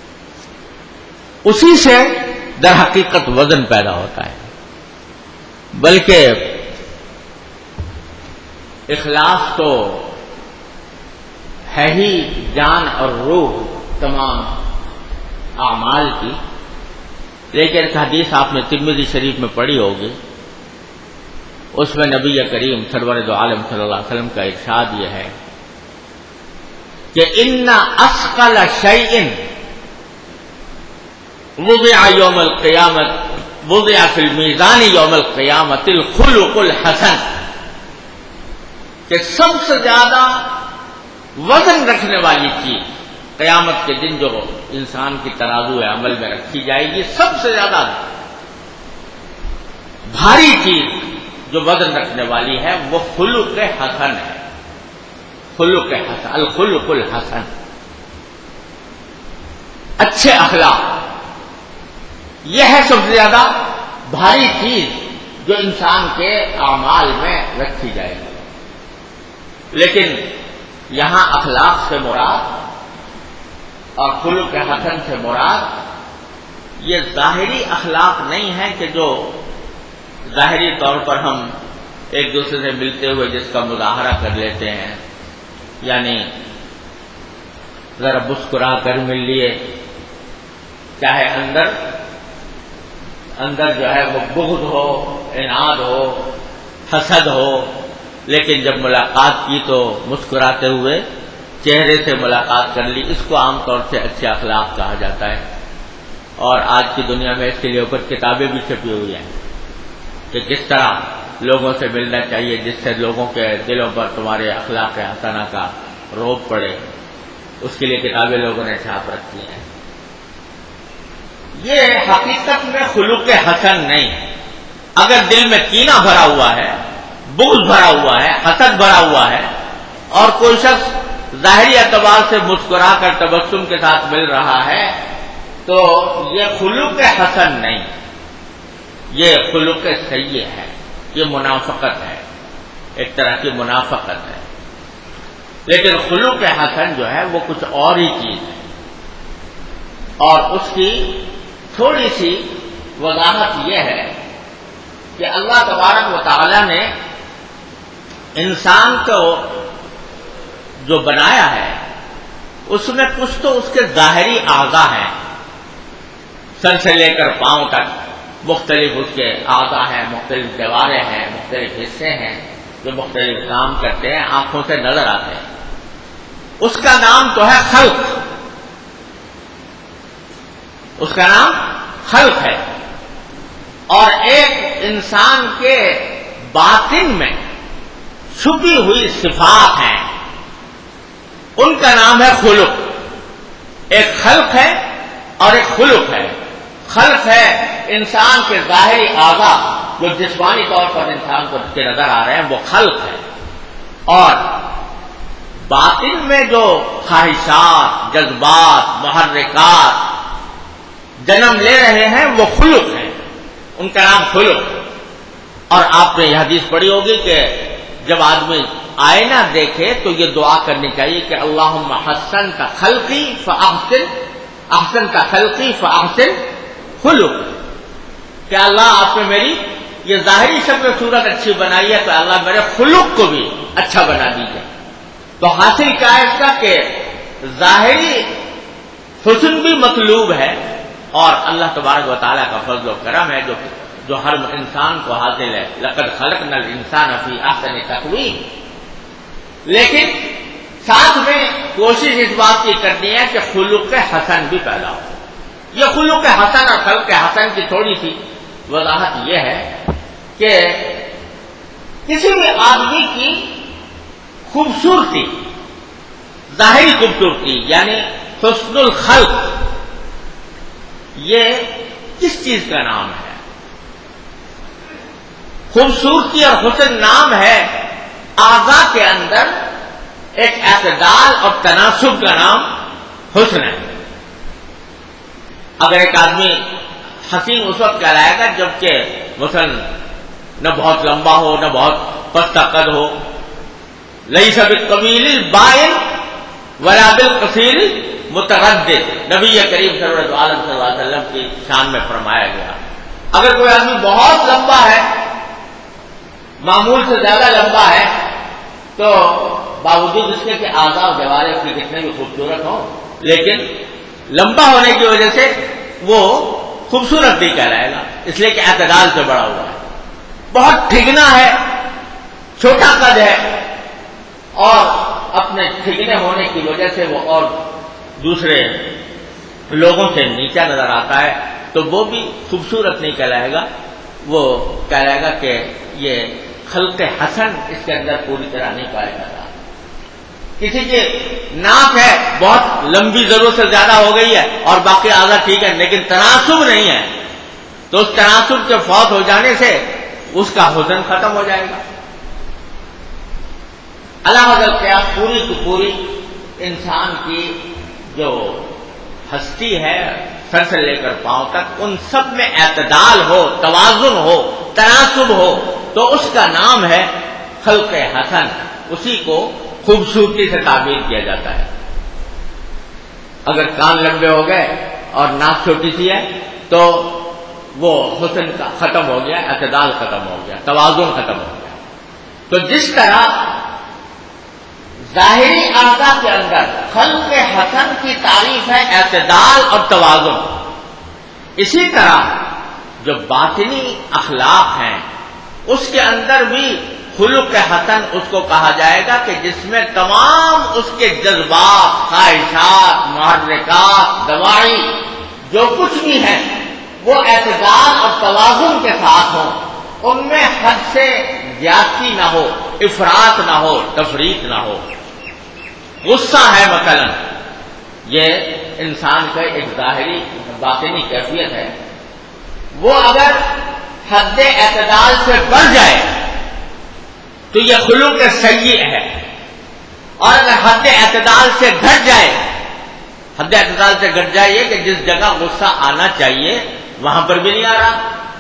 اسی سے در حقیقت وزن پیدا ہوتا ہے. بلکہ اخلاص تو ہے ہی جان اور روح تمام اعمال کی. لیکن ایک حدیث آپ نے ترمذی شریف میں پڑھی ہوگی، اس میں نبی کریم سرور دو عالم صلی اللہ علیہ وسلم کا ارشاد یہ ہے کہ ان اثقل شیء وضع یوم القیامت وضع فی المیزان یوم القیامت الخلق الحسن، کہ سب سے زیادہ وزن رکھنے والی چیز قیامت کے دن جو انسان کی ترازو عمل میں رکھی جائے گی، سب سے زیادہ بھاری چیز جو وزن رکھنے والی ہے وہ خلق حسن ہے. خلق حسن، الخلق الحسن، اچھے اخلاق، یہ ہے سب سے زیادہ بھاری چیز جو انسان کے اعمال میں رکھی جائے گی. لیکن یہاں اخلاق سے مراد اور خلق حسن سے مراد یہ ظاہری اخلاق نہیں ہے کہ جو ظاہری طور پر ہم ایک دوسرے سے ملتے ہوئے جس کا مظاہرہ کر لیتے ہیں، یعنی ذرا مسکرا کر مل لیے، چاہے اندر جو ہے وہ بغض ہو، عناد ہو، حسد ہو، لیکن جب ملاقات کی تو مسکراتے ہوئے چہرے سے ملاقات کر لی، اس کو عام طور سے اچھے اخلاق کہا جاتا ہے. اور آج کی دنیا میں اس کے لیے اوپر کتابیں بھی چھپی ہوئی ہیں کہ کس طرح لوگوں سے ملنا چاہیے جس سے لوگوں کے دلوں پر تمہارے اخلاق حسنہ کا روب پڑے. اس کے لیے کتابیں لوگوں نے چھاپ رکھی ہیں. یہ حقیقت میں خلق حسن نہیں. اگر دل میں کینہ بھرا ہوا ہے، بغض بھرا ہوا ہے، حسد بھرا ہوا ہے، اور کوئی شخص ظاہری اعتبار سے مسکرا کر تبسم کے ساتھ مل رہا ہے، تو یہ خلق حسن نہیں، یہ خلق سیئ ہے، یہ منافقت ہے، ایک طرح کی منافقت ہے. لیکن خلق حسن جو ہے وہ کچھ اور ہی چیز ہے، اور اس کی تھوڑی سی وضاحت یہ ہے کہ اللہ تبارک و تعالی نے انسان کو جو بنایا ہے اس میں کچھ تو اس کے ظاہری اعضاء ہیں، سر سے لے کر پاؤں تک مختلف اس کے اعضاء ہیں، مختلف دیواریں ہیں، مختلف حصے ہیں جو مختلف کام کرتے ہیں، آنکھوں سے نظر آتے ہیں. اس کا نام تو ہے خلق، اس کا نام خلق ہے. اور ایک انسان کے باطن میں چھپی ہوئی صفات ہیں، ان کا نام ہے خلق. ایک خلق ہے اور ایک خلق ہے. خلق ہے انسان کے ظاہری اعضاء جو جسمانی طور پر انسان کو کے نظر آ رہے ہیں، وہ خلق ہے. اور باطن میں جو خواہشات، جذبات، محرکات جنم لے رہے ہیں وہ خلق ہیں، ان کا نام خلق. اور آپ نے یہ حدیث پڑھی ہوگی کہ جب آدمی آئینہ دیکھے تو یہ دعا کرنی چاہیے کہ اللہم حسن کا خلقی فاحسن، احسن کا خلقی فاحسن خلق، کہ اللہ آپ نے میری یہ ظاہری شکل صورت اچھی بنائی ہے تو اللہ میرے خلق کو بھی اچھا بنا دیجیے. تو حاصل کیا ہے اس کا کہ ظاہری حسن بھی مطلوب ہے اور اللہ تبارک و تعالیٰ کا فضل و کرم ہے جو ہر انسان کو حاصل ہے. لقد خلقنا الانسان فی احسن تقویم. لیکن ساتھ میں کوشش اس بات کی کرنی ہے کہ خلق حسن بھی پیدا ہو. یہ خلق حسن اور خلق حسن کی تھوڑی سی وضاحت یہ ہے کہ کسی بھی آدمی کی خوبصورتی، ظاہری خوبصورتی یعنی حسن الخلق، یہ کس چیز کا نام ہے؟ خوبصورتی اور حسن نام ہے اعضاء کے اندر ایک اعتدال اور تناسب کا نام حسن ہے. اگر ایک آدمی حسین اس وقت کہلائے گا جبکہ مثلا نہ بہت لمبا ہو نہ بہت پست قد ہو. لیس بالطویل البائن ولا بالقصیر متردد، نبی کریم سرورت عالم صلی اللہ علیہ وسلم کی شان میں فرمایا گیا. اگر کوئی آدمی بہت لمبا ہے، معمول سے زیادہ لمبا ہے، تو باوجود اس کے کہ اعضاء و جوارح اس کی کتنے بھی خوبصورت ہوں، لیکن لمبا ہونے کی وجہ سے وہ خوبصورت نہیں کہلائے گا، اس لیے کہ اعتدال سے بڑا ہوا ہے. بہت ٹھگنا ہے، چھوٹا قد ہے اور اپنے ٹھگنے ہونے کی وجہ سے وہ اور دوسرے لوگوں سے نیچا نظر آتا ہے، تو وہ بھی خوبصورت نہیں کہلائے گا. وہ کہلائے گا کہ یہ خلق حسن اس کے اندر پوری طرح نہیں پایا جاتا. کسی کی ناک ہے بہت لمبی، ضرورت سے زیادہ ہو گئی ہے اور باقی اعضاء ٹھیک ہے لیکن تناسب نہیں ہے، تو اس تناسب کے فوت ہو جانے سے اس کا حسن ختم ہو جائے گا. اللہ حضرت کیا پوری کی پوری انسان کی جو ہستی ہے سر سے لے کر پاؤں تک ان سب میں اعتدال ہو، توازن ہو، تناسب ہو، تو اس کا نام ہے خلق حسن. اسی کو خوبصورتی سے تعبیر کیا جاتا ہے. اگر کان لمبے ہو گئے اور ناک چھوٹی سی ہے تو وہ حسن کا ختم ہو گیا، اعتدال ختم ہو گیا، توازن ختم ہو گیا. تو جس طرح ظاہری اعضاء کے اندر خلق حسن کی تعریف ہے اعتدال اور توازن، اسی طرح جو باطنی اخلاق ہیں اس کے اندر بھی خلق حسن اس کو کہا جائے گا کہ جس میں تمام اس کے جذبات، خواہشات، محرکات، دواعی جو کچھ بھی ہیں وہ اعتدال اور توازن کے ساتھ ہوں. ان میں حد سے زیادتی نہ ہو، افراط نہ ہو، تفریط نہ ہو. غصہ ہے مثلا، یہ انسان کا ایک ظاہری باطنی کیفیت ہے، وہ اگر حد اعتدال سے بڑھ جائے تو یہ خلق سیئ ہے، اور اگر حد اعتدال سے گھٹ جائے، حد اعتدال سے گھٹ جائے یہ کہ جس جگہ غصہ آنا چاہیے وہاں پر بھی نہیں آ رہا.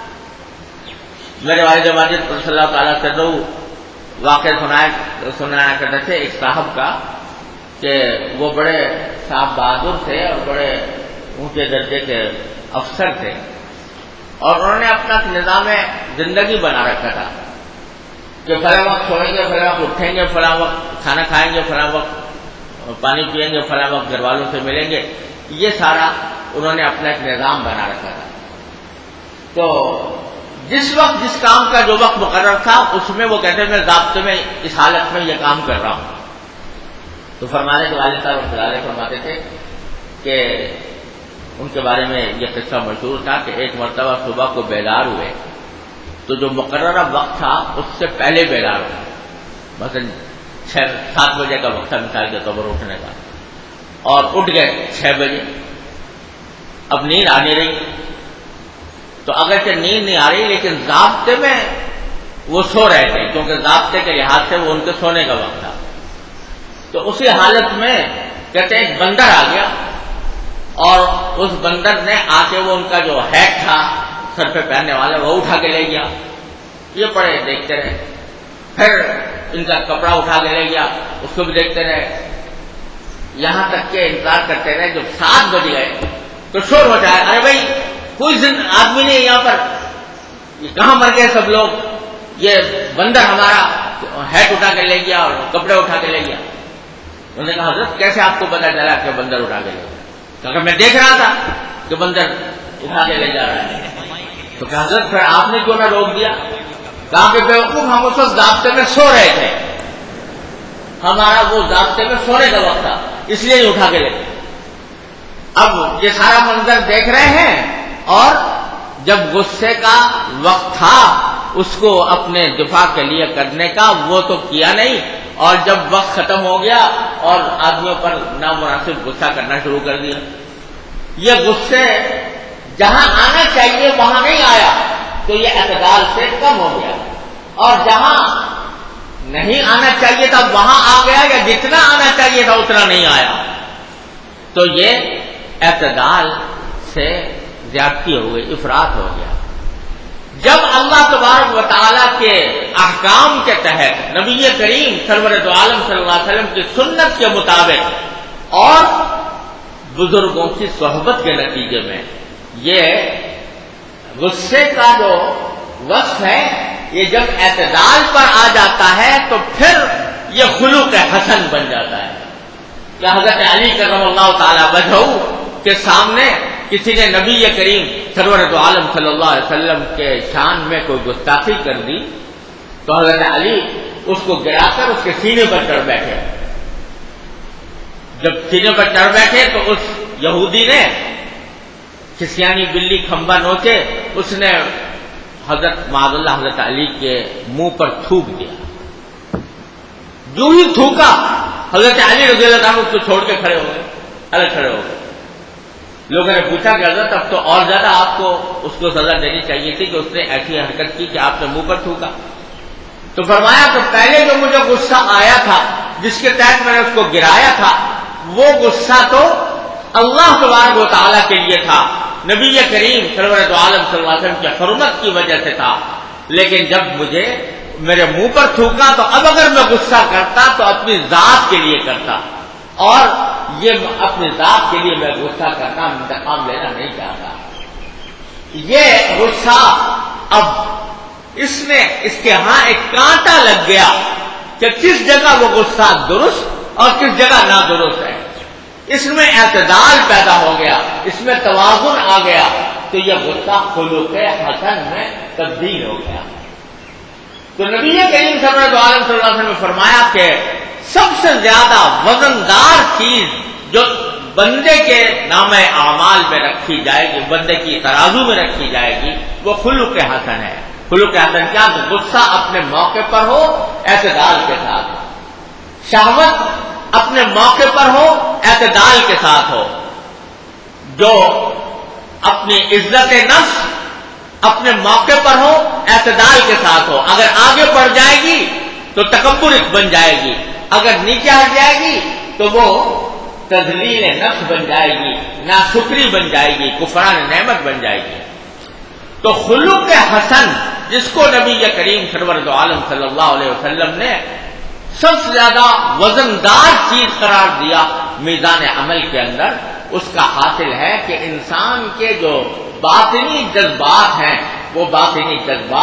میرے والد ماجد صلی اللہ تعالیٰ سے واقعہ سنایا کرتے تھے ایک صاحب کا کہ وہ بڑے صاحب بہادر تھے اور بڑے اونچے درجے کے افسر تھے، اور انہوں نے اپنا نظام زندگی بنا رکھا تھا کہ فلاں وقت سوئیں گے، فلاں وقت اٹھیں گے، فلاں وقت کھانا کھائیں گے، فلاں وقت پانی پئیں گے، فلاں وقت گھر والوں سے ملیں گے. یہ سارا انہوں نے اپنا ایک نظام بنا رکھا تھا. تو جس وقت جس کام کا جو وقت مقرر تھا اس میں وہ کہتے ہیں میں ضابطے میں اس حالت میں یہ کام کر رہا ہوں. تو فرمانے کے والد صاحب فرماتے تھے کہ ان کے بارے میں یہ قصہ مشہور تھا کہ ایک مرتبہ صبح کو بیدار ہوئے تو جو مقررہ وقت تھا اس سے پہلے بیدار ہوئے، مثلا 6-7 بجے کا وقت تھا مثال کے طور پر اٹھنے کا، اور اٹھ گئے 6 بجے. اب نیند آ نہیں رہی، تو اگرچہ نیند نہیں آ رہی لیکن ضابطے میں وہ سو رہے تھے کیونکہ ضابطے کے لحاظ سے وہ ان کے سونے کا وقت تھا. تو اسی حالت میں کہتے ہیں ایک بندر آ گیا اور اس بندر نے آ کے وہ ان کا جو ہیٹ تھا سر پہ پہننے والا وہ اٹھا کے لے گیا. یہ پڑے دیکھتے رہے، پھر ان کا کپڑا اٹھا کے لے گیا، اس کو بھی دیکھتے رہے، یہاں تک کہ انتظار کرتے رہے. جب 7 بج گئے تو شور ہو جائے، ارے بھائی کوئی آدمی نہیں یہاں پر، یہ کہاں مر گئے سب لوگ، یہ بندر ہمارا ہیٹ اٹھا کے لے گیا اور کپڑے اٹھا کے لے گیا. انہوں نے کہا حضرت کیسے آپ کو پتا چلا کہ بندر اٹھا کے لے گیا؟ کہا میں دیکھ رہا تھا کہ بندر اٹھا کے لے جا رہا ہے. تو کہ حضرت پھر آپ نے کیوں نہ روک دیا؟ کہا کہ بیوقوف ہم اس وقت ضابطے میں سو رہے تھے، ہمارا وہ ضابطے میں سونے کا وقت تھا، اس لیے اٹھا کے لے گئے. اب یہ سارا منظر دیکھ رہے ہیں، اور جب غصے کا وقت تھا اس کو اپنے دفاع کے لیے کرنے کا وہ تو کیا نہیں، اور جب وقت ختم ہو گیا اور آدمیوں پر نامناسب غصہ کرنا شروع کر دیا. یہ غصے جہاں آنا چاہیے وہاں نہیں آیا تو یہ اعتدال سے کم ہو گیا، اور جہاں نہیں آنا چاہیے تھا وہاں آ گیا، یا جتنا آنا چاہیے تھا اتنا نہیں آیا، تو یہ اعتدال سے زیادتی ہو گئی، افراط ہو گیا. جب اللہ تبارک و تعالیٰ کے احکام کے تحت نبی کریم سرور دو عالم صلی اللہ علیہ وسلم کی سنت کے مطابق اور بزرگوں کی صحبت کے نتیجے میں یہ غصے کا جو وصف ہے یہ جب اعتدال پر آ جاتا ہے تو پھر یہ خلق حسن بن جاتا ہے. کہ حضرت علی کرم اللہ تعالیٰ وجہہ کے سامنے کسی نے نبی کریم سرور دو عالم صلی اللہ علیہ وسلم کے شان میں کوئی گستاخی کر دی تو حضرت علی اس کو گرا کر اس کے سینے پر چڑھ بیٹھے. جب سینے پر چڑھ بیٹھے تو اس یہودی نے کسیانی بلی کھمبا نوچے، اس نے حضرت معاذ اللہ حضرت علی کے منہ پر تھوک دیا. جو ہی تھوکا حضرت علی رضی اللہ عنہ اس کو چھوڑ کے کھڑے ہو گئے، الگ کھڑے ہو گئے. لوگوں نے پوچھا کہ حضرت اب تو اور زیادہ آپ کو اس کو سزا دینی چاہیے تھی کہ اس نے ایسی حرکت کی کہ آپ نے منہ پر تھوکا. تو فرمایا کہ پہلے جو مجھے غصہ آیا تھا جس کے تحت میں نے اس کو گرایا تھا وہ غصہ تو اللہ تبارک و تعالیٰ کے لیے تھا، نبی کریم سرور دو عالم صلی اللہ علیہ وسلم کی حرمت کی وجہ سے تھا. لیکن جب مجھے میرے منہ پر تھوکا تو اب اگر میں غصہ کرتا تو اپنی ذات کے لیے کرتا، اور یہ اپنی ذات کے لیے میں غصہ کرنا انتقام لینا نہیں چاہتا. یہ غصہ اب اس کے ہاں ایک کانٹا لگ گیا کہ کس جگہ وہ غصہ درست اور کس جگہ نادرست ہے. اس میں اعتدال پیدا ہو گیا، اس میں توازن آ گیا تو یہ غصہ خلق حسن میں تبدیل ہو گیا. تو نبی کریم صلی اللہ علیہ وسلم نے فرمایا کہ سب سے زیادہ وزندار چیز جو بندے کے نام اعمال میں رکھی جائے گی، بندے کی ترازو میں رکھی جائے گی، وہ خلق حسن ہے. خلق حسن کیا؟ غصہ اپنے موقع پر ہو، اعتدال کے ساتھ ہو. شہوت اپنے موقع پر ہو، اعتدال کے ساتھ ہو. جو اپنی عزت نفس اپنے موقع پر ہو، اعتدال کے ساتھ ہو. اگر آگے بڑھ جائے گی تو تکبر بن جائے گی، اگر نیچے ہٹ جائے گی تو وہ تذلیل نفس بن جائے گی، ناشکری بن جائے گی، کفران نعمت بن جائے گی. تو خلق حسن جس کو نبی کریم سرور دو عالم صلی اللہ علیہ وسلم نے سب سے زیادہ وزندار چیز قرار دیا میزان عمل کے اندر، اس کا حاصل ہے کہ انسان کے جو باطنی جذبات ہیں وہ باطنی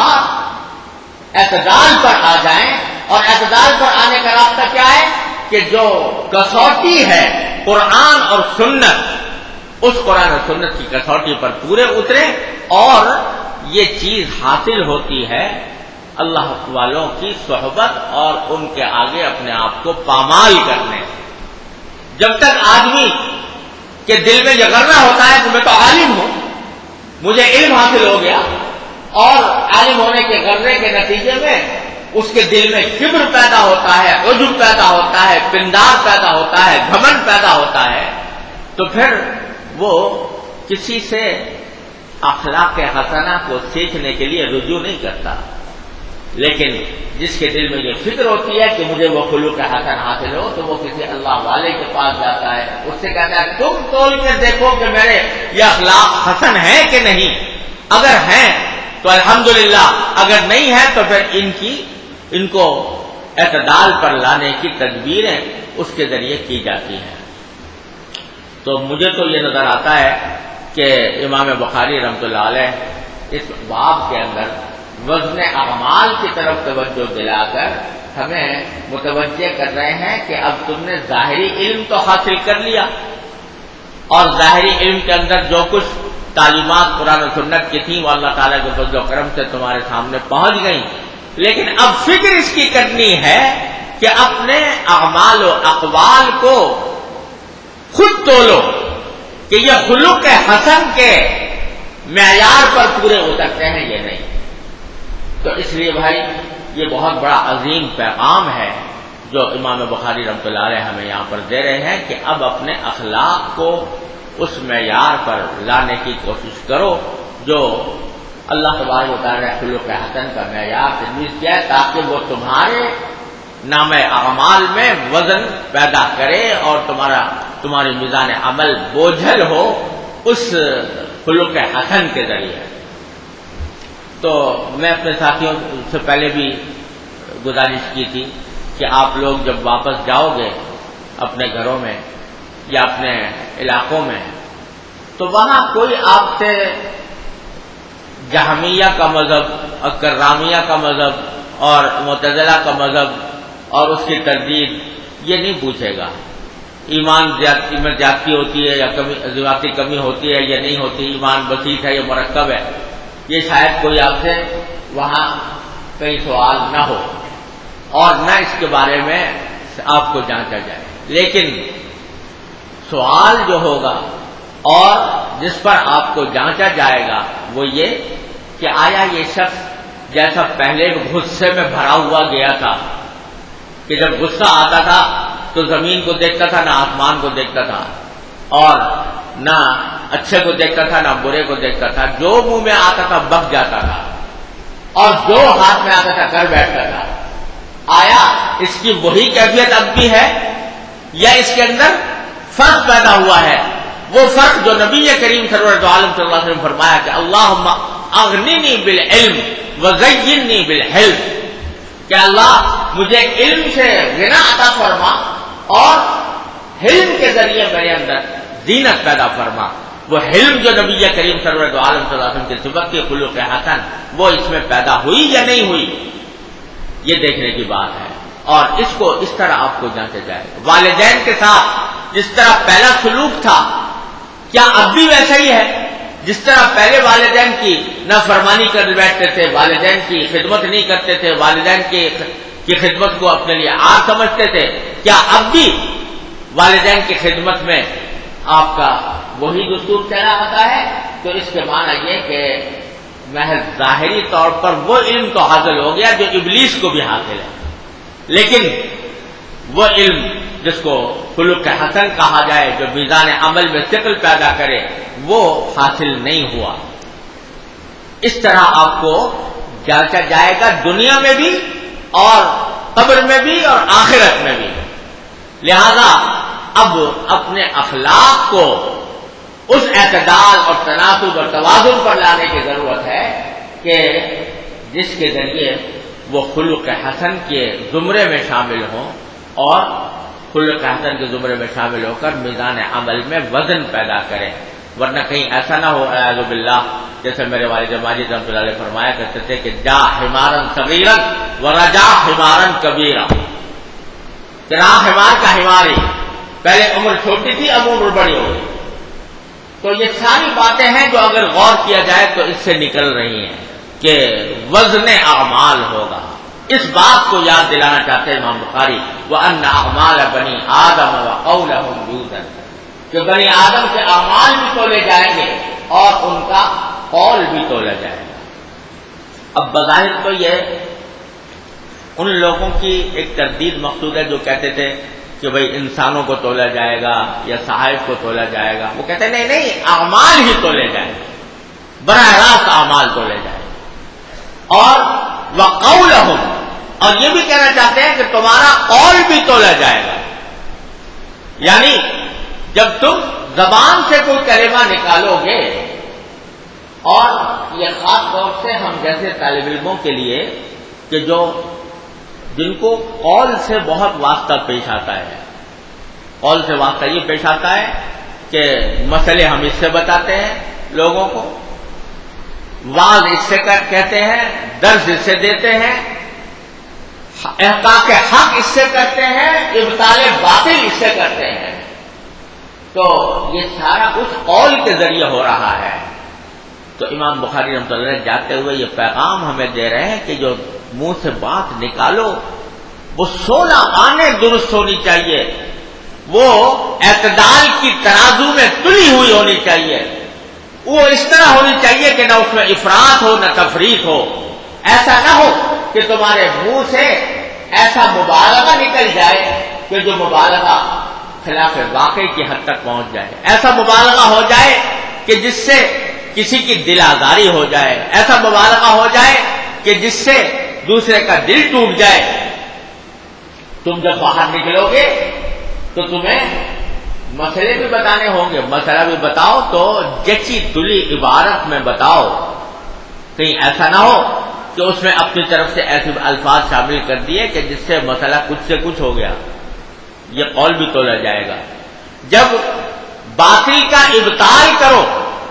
جذبات اعتدال پر آ جائیں. اور اعتدال پر آنے کا راستہ کیا ہے کہ جو کسوٹی ہے قرآن اور سنت، اس قرآن اور سنت کی کسوٹی پر پورے اترے. اور یہ چیز حاصل ہوتی ہے اللہ والوں کی صحبت اور ان کے آگے اپنے آپ کو پامال کرنے. جب تک آدمی کے دل میں یہ غرہ ہوتا ہے کہ میں تو عالم ہوں، مجھے علم حاصل ہو گیا، اور عالم ہونے کے غرے کے نتیجے میں اس کے دل میں کبر پیدا ہوتا ہے، عجب پیدا ہوتا ہے، پندار پیدا ہوتا ہے، گھمنڈ پیدا ہوتا ہے، تو پھر وہ کسی سے اخلاق حسنہ کو سیکھنے کے لیے رجوع نہیں کرتا. لیکن جس کے دل میں یہ فکر ہوتی ہے کہ مجھے وہ خلق حسن حاصل ہو تو وہ کسی اللہ والے کے پاس جاتا ہے، اس سے کہتا ہے تم تول کے دیکھو کہ میرے یہ اخلاق حسن ہیں کہ نہیں. اگر ہیں تو الحمدللہ، اگر نہیں ہے تو پھر ان کو اعتدال پر لانے کی تدبیریں اس کے ذریعے کی جاتی ہیں. تو مجھے تو یہ نظر آتا ہے کہ امام بخاری رحمۃ اللہ علیہ اس باب کے اندر وزن اعمال کی طرف توجہ دلا کر ہمیں متوجہ کر رہے ہیں کہ اب تم نے ظاہری علم تو حاصل کر لیا، اور ظاہری علم کے اندر جو کچھ تعلیمات قرآن و سنت کی تھیں وہ اللہ تعالیٰ کے فضل و کرم سے تمہارے سامنے پہنچ گئیں، لیکن اب فکر اس کی کرنی ہے کہ اپنے اعمال و اقوال کو خود تولو کہ یہ خلق حسن کے معیار پر پورے اترتے ہیں یہ نہیں۔ تو اس لیے بھائی یہ بہت بڑا عظیم پیغام ہے جو امام بخاری رحمۃ اللہ علیہ ہمیں یہاں پر دے رہے ہیں کہ اب اپنے اخلاق کو اس معیار پر لانے کی کوشش کرو جو اللہ تبارک و تعالیٰ نے خلق حسن کا معیار تجویز کیا ہے، تاکہ وہ تمہارے نام اعمال میں وزن پیدا کرے اور تمہاری میزان عمل بوجھل ہو اس خلق حسن کے ذریعے۔ تو میں اپنے ساتھیوں سے پہلے بھی گزارش کی تھی کہ آپ لوگ جب واپس جاؤ گے اپنے گھروں میں یا اپنے علاقوں میں تو وہاں کوئی آپ سے جہمیہ کا مذہب اور کررامیہ کا مذہب اور معتزلہ کا مذہب اور اس کی تردید یہ نہیں پوچھے گا، ایمان میں زیادتی ہوتی ہے یا ذاتی کمی ہوتی ہے یا نہیں ہوتی، ایمان بسیط ہے یا مرکب ہے، یہ شاید کوئی آپ سے وہاں کئی سوال نہ ہو اور نہ اس کے بارے میں آپ کو جانچا جائے، لیکن سوال جو ہوگا اور جس پر آپ کو جانچا جائے گا وہ یہ کہ آیا یہ شخص جیسا پہلے غصے میں بھرا ہوا گیا تھا کہ جب غصہ آتا تھا تو زمین کو دیکھتا تھا نہ آسمان کو دیکھتا تھا اور نہ اچھے کو دیکھتا تھا نہ برے کو دیکھتا تھا، جو منہ میں آتا تھا بک جاتا تھا اور جو ہاتھ میں آتا تھا کر بیٹھتا تھا، آیا اس کی وہی کیفیت اب بھی ہے یا اس کے اندر فرق پیدا ہوا ہے؟ وہ فرق جو نبی کریم سرور عالم صلی اللہ علیہ وسلم فرمایا کہ اللہم اغننی بالعلم وزیننی بالحلم، کہ اللہ مجھے علم سے غنا عطا فرما اور حلم کے ذریعے میرے اندر زینت پیدا فرما۔ وہ حلم جو نبی کریم سرور عالم صلی اللہ علیہ وسلم کی صفت کی خلق حسن وہ اس میں پیدا ہوئی یا نہیں ہوئی، یہ دیکھنے کی بات ہے، اور اس کو اس طرح آپ کو جانچا جائے۔ والدین کے ساتھ جس طرح پہلا سلوک تھا کیا اب بھی ویسا ہی ہے؟ جس طرح پہلے والدین کی نافرمانی کر بیٹھتے تھے، والدین کی خدمت نہیں کرتے تھے، والدین کی خدمت کو اپنے لیے عار سمجھتے تھے، کیا اب بھی والدین کی خدمت میں آپ کا وہی دستور چلا آتا ہے؟ تو اس کے معنی یہ کہ محض ظاہری طور پر وہ علم تو حاصل ہو گیا جو ابلیس کو بھی حاصل ہے، لیکن وہ علم جس کو خلق حسن کہا جائے جو میزان عمل میں ثقل پیدا کرے وہ حاصل نہیں ہوا۔ اس طرح آپ کو جانچا جائے گا دنیا میں بھی اور قبر میں بھی اور آخرت میں بھی۔ لہذا اب اپنے اخلاق کو اس اعتدال اور تناسب اور توازن پر لانے کی ضرورت ہے کہ جس کے ذریعے وہ خلق حسن کے زمرے میں شامل ہوں اور خلق حسن کے زمرے میں شامل ہو کر میزان عمل میں وزن پیدا کریں، ورنہ کہیں ایسا نہ ہو اعوذ باللہ جیسے میرے والد ماجد رحمۃ اللہ علیہ فرمایا کرتے تھے کہ جا حمارن صغیرا ورجا حمارن کبیرا، کہ راہ حمار کا حماری، پہلے عمر چھوٹی تھی اب عمر بڑی ہو گئی۔ تو یہ ساری باتیں ہیں جو اگر غور کیا جائے تو اس سے نکل رہی ہیں کہ وزن اعمال ہوگا۔ اس بات کو یاد دلانا چاہتے ہیں امام بخاری وَأَنَّ أَعْمَالَ بَنِي آدَمَ وَقَوْلَهُمْ يُوزَنُ، کہ بنی آدم کے اعمال بھی تولے جائیں گے اور ان کا قول بھی تولا جائے گا۔ اب بظاہر تو یہ ان لوگوں کی ایک تردید مقصود ہے جو کہتے تھے کہ بھئی انسانوں کو تولا جائے گا یا صحائف کو تولا جائے گا، وہ کہتے ہیں نہیں اعمال ہی تولے جائیں گے، براہ راست اعمال تولے جائیں گے۔ اور وَقَوْلَهُمْ، اور یہ بھی کہنا چاہتے ہیں کہ تمہارا قول بھی تولا جائے گا، یعنی جب تم زبان سے کوئی کلمہ نکالو گے، اور یہ خاص طور سے ہم جیسے طالب علموں کے لیے کہ جن کو قول سے بہت واسطہ پیش آتا ہے، قول سے واسطہ یہ پیش آتا ہے کہ مسئلے ہم اس سے بتاتے ہیں لوگوں کو، واعظ اس سے کہتے ہیں، درس اس سے دیتے ہیں، احقاق حق اس سے کرتے ہیں، ابطال باطل اس سے کرتے ہیں. تو یہ سارا کچھ قول کے ذریعے ہو رہا ہے. تو امام بخاری رحمۃ اللہ علیہ جاتے ہوئے یہ پیغام ہمیں دے رہے ہیں کہ جو منہ سے بات نکالو وہ 16 آنے درست ہونی چاہیے، وہ اعتدال کی ترازو میں تلی ہوئی ہونی چاہیے، وہ اس طرح ہونی چاہیے کہ نہ اس میں افراط ہو نہ تفریط ہو. ایسا نہ ہو کہ تمہارے منہ سے ایسا مبالغہ نکل جائے کہ جو مبالغہ خلاف واقعی کی حد تک پہنچ جائے، ایسا مبالغہ ہو جائے کہ جس سے کسی کی دل آزاری ہو جائے، ایسا مبالغہ ہو جائے کہ جس سے دوسرے کا دل ٹوٹ جائے. تم جب باہر نکلو گے تو تمہیں مسئلے بھی بتانے ہوں گے، مسئلہ بھی بتاؤ تو جچی تلی عبارت میں بتاؤ. کہیں ایسا نہ ہو کہ اس میں اپنی طرف سے ایسے الفاظ شامل کر دیے کہ جس سے مسئلہ کچھ سے کچھ ہو گیا، یہ قول بھی تولا جائے گا. جب باطل کا ابطال کرو،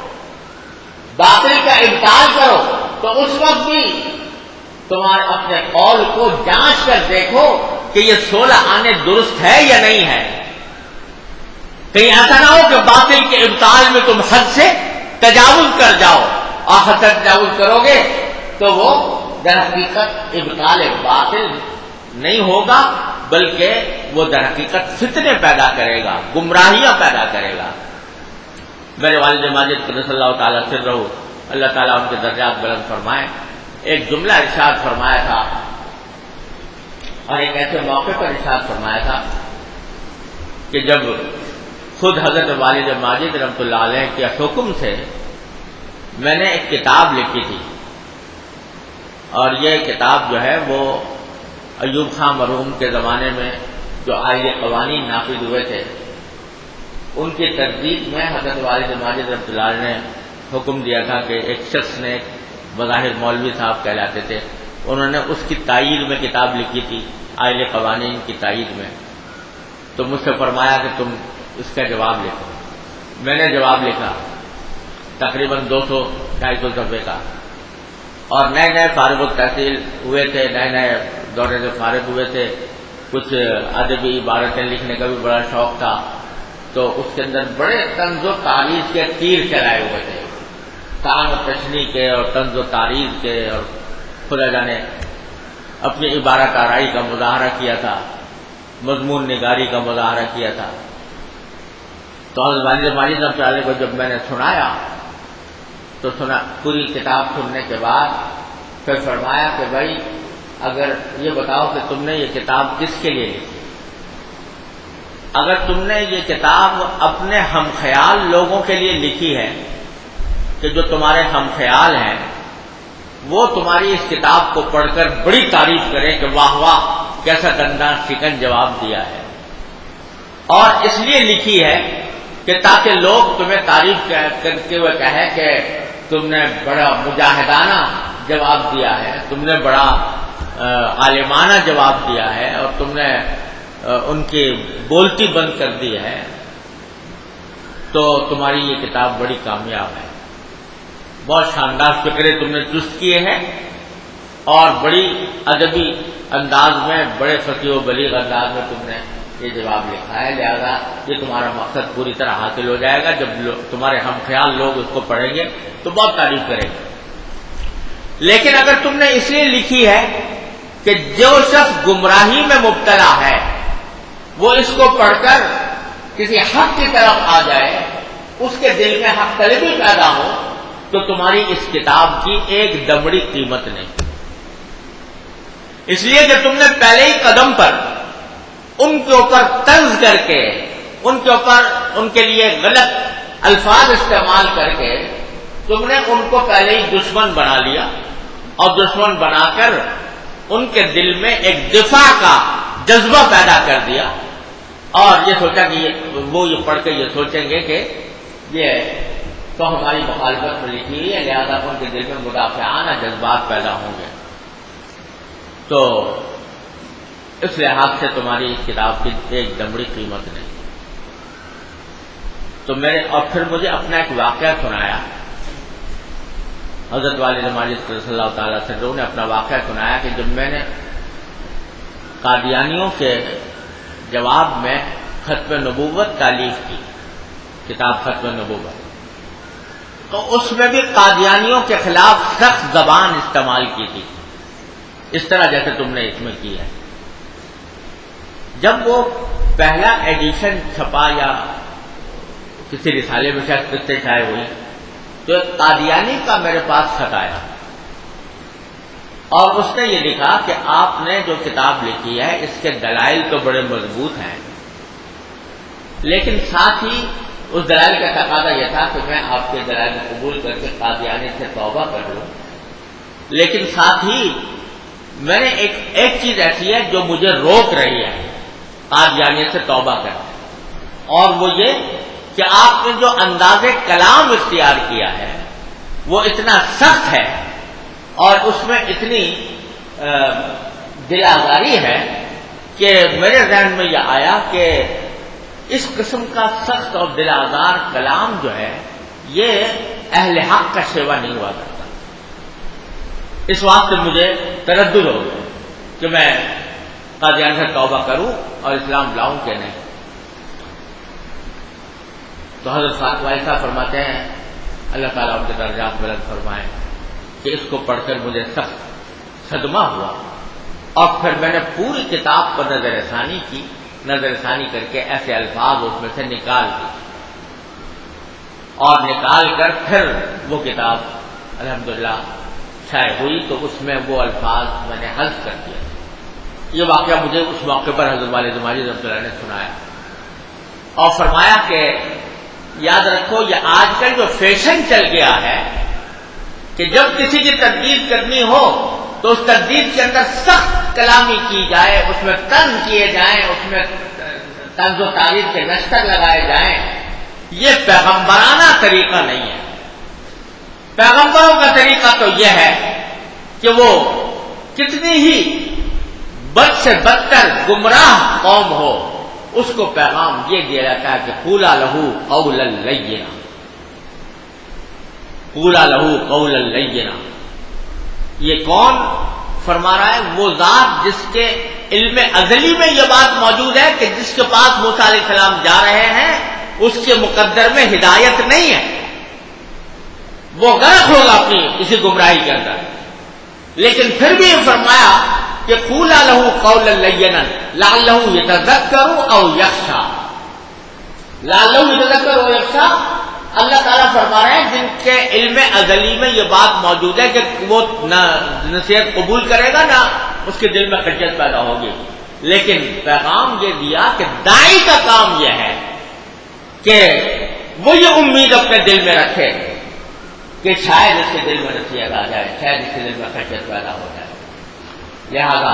باطل کا ابطال کرو تو اس وقت بھی تمہارے اپنے قول کو جانچ کر دیکھو کہ یہ 16 آنے درست ہے یا نہیں ہے. کہیں ایسا نہ ہو کہ باطل کے ابطال میں تم حد سے تجاوز کر جاؤ، اور حد سے تجاوز کرو گے تو وہ در حقیقت ابطال باطل نہیں ہوگا، بلکہ وہ در حقیقت فتنے پیدا کرے گا، گمراہیاں پیدا کرے گا. میرے والد ماجد قدس اللہ تعالیٰ سرہ، اللہ تعالیٰ ان کے درجات بلند فرمائے، ایک جملہ ارشاد فرمایا تھا، اور ایک ایسے موقع پر ارشاد فرمایا تھا کہ جب خود حضرت والد ماجد رحمۃ اللہ علیہ کے حکم سے میں نے ایک کتاب لکھی تھی، اور یہ کتاب جو ہے وہ ایوب خان مرحوم کے زمانے میں جو آئین قوانین نافذ ہوئے تھے ان کی ترتیب میں حضرت والد ماجد رحمۃ اللہ علیہ نے حکم دیا تھا کہ ایک شخص نے، بظاہر مولوی صاحب کہلاتے تھے، انہوں نے اس کی تائید میں کتاب لکھی تھی، آئین قوانین کی تائید میں. تو مجھ سے فرمایا کہ تم اس کا جواب لکھو. میں نے جواب لکھا تقریباً 200-250 صفحے کا، اور نئے نئے فارغ التحصیل ہوئے تھے، نئے نئے دورے سے فارغ ہوئے تھے، کچھ ادبی عبارتیں لکھنے کا بھی بڑا شوق تھا. تو اس کے اندر بڑے طنز و تعریض کے تیر چلائے ہوئے تھے، طعن و تشنیع کے اور طنز و تعریض کے، اور خدا جانے اپنی عبارت آرائی کا مظاہرہ کیا تھا، مضمون نگاری کا مظاہرہ کیا تھا. تو حضرت والد ماجد رحمۃ اللہ علیہ کو جب میں نے سنایا تو پوری کتاب سننے کے بعد پھر فرمایا کہ بھائی اگر یہ بتاؤ کہ تم نے یہ کتاب کس کے لیے لکھی. اگر تم نے یہ کتاب اپنے ہم خیال لوگوں کے لیے لکھی ہے کہ جو تمہارے ہم خیال ہیں وہ تمہاری اس کتاب کو پڑھ کر بڑی تعریف کریں کہ واہ واہ کیسا گندا شکن جواب دیا ہے، اور اس لیے لکھی ہے کہ تاکہ لوگ تمہیں تعریف کرتے ہوئے کہیں کہ تم نے بڑا مجاہدانہ جواب دیا ہے، تم نے بڑا عالمانہ جواب دیا ہے، اور تم نے ان کی بولتی بند کر دی ہے، تو تمہاری یہ کتاب بڑی کامیاب ہے. بہت شاندار فکرے تم نے درست کیے ہیں، اور بڑی ادبی انداز میں، بڑے فقیہ و بلیغ انداز میں تم نے یہ جواب لکھا ہے. لہذا یہ تمہارا مقصد پوری طرح حاصل ہو جائے گا. جب تمہارے ہم خیال لوگ اس کو پڑھیں گے تو بہت تعریف کریں گے. لیکن اگر تم نے اس لیے لکھی ہے کہ جو شخص گمراہی میں مبتلا ہے وہ اس کو پڑھ کر کسی حق کی طرف آ جائے، اس کے دل میں حق طلبی پیدا ہو، تو تمہاری اس کتاب کی ایک دمڑی قیمت نہیں. اس لیے کہ تم نے پہلے ہی قدم پر ان کے اوپر طنز کر کے، ان کے اوپر ان کے لیے غلط الفاظ استعمال کر کے تم نے ان کو پہلے ہی دشمن بنا لیا، اور دشمن بنا کر ان کے دل میں ایک دفاع کا جذبہ پیدا کر دیا، اور یہ سوچا کہ وہ یہ پڑھ کے یہ سوچیں گے کہ یہ تو ہماری مخالفت میں لکھی ہوئی ہے، لہذا ان کے دل میں مدافعانہ جذبات پیدا ہوں گے. تو اس لحاظ سے تمہاری اس کتاب کی ایک دمڑی قیمت نہیں. تو اور پھر مجھے اپنا ایک واقعہ سنایا. حضرت والد ماجد صلی اللہ تعالیٰ سے نے اپنا واقعہ سنایا کہ جب میں نے قادیانیوں کے جواب میں ختم نبوت تالیف کی، کتاب ختم نبوت، تو اس میں بھی قادیانیوں کے خلاف سخت زبان استعمال کی تھی، اس طرح جیسے تم نے اس میں کی ہے۔ جب وہ پہلا ایڈیشن چھپا یا کسی رسالے میں شاید قصے شائع ہوئی تو ایک قادیانی کا میرے پاس خط آیا اور اس نے یہ لکھا کہ آپ نے جو کتاب لکھی ہے اس کے دلائل تو بڑے مضبوط ہیں، لیکن ساتھ ہی اس دلائل کا تقاضا یہ تھا کہ میں آپ کے دلائل قبول کر کے قادیانی سے توبہ کر لوں، لیکن ساتھ ہی میں نے ایک چیز ایسی ہے جو مجھے روک رہی ہے قادیانیت سے توبہ کرنے، اور وہ یہ کہ آپ نے جو انداز کلام اختیار کیا ہے وہ اتنا سخت ہے اور اس میں اتنی دل آزاری ہے کہ میرے ذہن میں یہ آیا کہ اس قسم کا سخت اور دل آزار کلام جو ہے یہ اہل حق کا سیوا نہیں ہوا کرتا۔ اس واسطے مجھے تردد ہو گیا کہ میں قادیان سے توبہ کروں اور اسلام لاؤں کہ نہیں۔ تو حضرت فاطمی صاحب فرماتے ہیں اللہ تعالیٰ ان کے درجات بلند فرمائے کہ اس کو پڑھ کر مجھے سخت صدمہ ہوا، اور پھر میں نے پوری کتاب پر نظر ثانی کی، نظر ثانی کر کے ایسے الفاظ اس میں سے نکال دی اور نکال کر پھر وہ کتاب الحمدللہ شائع ہوئی، تو اس میں وہ الفاظ میں نے حذف کر دیا۔ یہ واقعہ مجھے اس موقع پر حضرت والد ماجد رحمۃ اللہ نے سنایا اور فرمایا کہ یاد رکھو یہ آج کل جو فیشن چل گیا ہے کہ جب کسی کی تردید کرنی ہو تو اس تردید کے اندر سخت کلامی کی جائے، اس میں طنز کیے جائیں، اس میں طنز و تعریف کے نشتر لگائے جائیں، یہ پیغمبرانہ طریقہ نہیں ہے۔ پیغمبروں کا طریقہ تو یہ ہے کہ وہ کتنی ہی بد سے بدتر گمراہ قوم ہو اس کو پیغام یہ دیا جاتا ہے کہ قولا لہو قولا لینا، قولا لہو قولا لینا۔ یہ کون فرما رہا ہے؟ وہ ذات جس کے علم ازلی میں یہ بات موجود ہے کہ جس کے پاس موسیٰ علیہ السلام جا رہے ہیں اس کے مقدر میں ہدایت نہیں ہے، وہ غرق ہوگا اپنی اسی گمراہی کے اندر، لیکن پھر بھی یہ فرمایا کہ قولا لہو قولا لینا لعلہ یتذکر او یخشی، لعلہ یتذکر او یخشی۔ اللہ تعالیٰ فرما رہے ہیں جن کے علم ازلی میں یہ بات موجود ہے کہ وہ نہ نصیحت قبول کرے گا نہ اس کے دل میں خشیت پیدا ہوگی، لیکن پیغام یہ دیا کہ داعی کا کام یہ ہے کہ وہ یہ امید اپنے دل میں رکھے کہ شاید اس کے دل میں نصیحت آ جائے، شاید اس کے دل میں خشیت پیدا ہو جائے۔ لہذا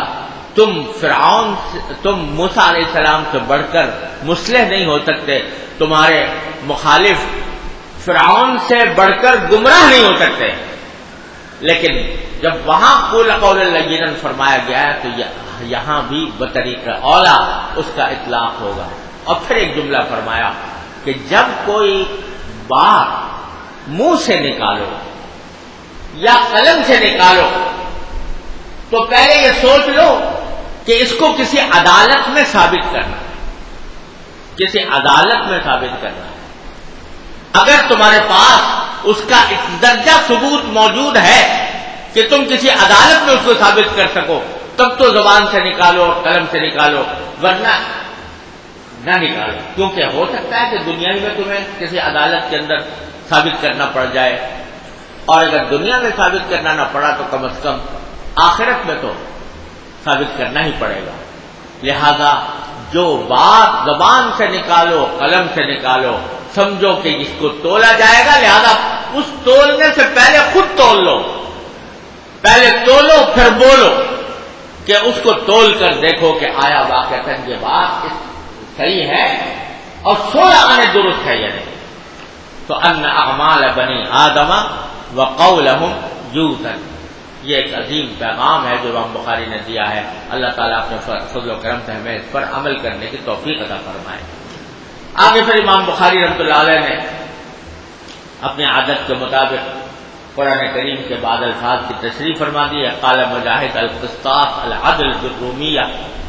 تم موسیٰ علیہ السلام سے بڑھ کر مصلح نہیں ہو سکتے، تمہارے مخالف فرعون سے بڑھ کر گمراہ نہیں ہو سکتے، لیکن جب وہاں قولا لینا فرمایا گیا ہے تو یہاں بھی بطریق اولا اس کا اطلاق ہوگا۔ اور پھر ایک جملہ فرمایا کہ جب کوئی بات منہ سے نکالو یا قلم سے نکالو تو پہلے یہ سوچ لو کہ اس کو کسی عدالت میں ثابت کرنا ہے، کسی عدالت میں ثابت کرنا ہے۔ اگر تمہارے پاس اس کا ایک درجہ ثبوت موجود ہے کہ تم کسی عدالت میں اس کو ثابت کر سکو تب تو زبان سے نکالو، قلم سے نکالو، ورنہ نہ نکالو، کیونکہ ہو سکتا ہے کہ دنیا میں تمہیں کسی عدالت کے اندر ثابت کرنا پڑ جائے، اور اگر دنیا میں ثابت کرنا نہ پڑا تو کم از کم آخرت میں تو ثابت کرنا ہی پڑے گا۔ لہذا جو بات زبان سے نکالو، قلم سے نکالو، سمجھو کہ اس کو تولا جائے گا، لہذا اس تولنے سے پہلے خود تول لو، پہلے تولو پھر بولو، کہ اس کو تول کر دیکھو کہ آیا واقعتاً یہ بات صحیح ہے اور 16 آنے درست ہے یا نہیں۔ تو ان اعمال بنی آدم وقولہم یوزن، یہ ایک عظیم پیغام ہے جو امام بخاری نے دیا ہے۔ اللہ تعالیٰ اپنے فضل و کرم سے ہمیں اس پر عمل کرنے کی توفیق عطا فرمائے۔ آگے پھر امام بخاری رحمۃ اللہ علیہ نے اپنی عادت کے مطابق قرآن کریم کے بعد الفاظ کی تشریح فرما دی ہے۔ قال مجاہد القسطاس العدل بالرومیہ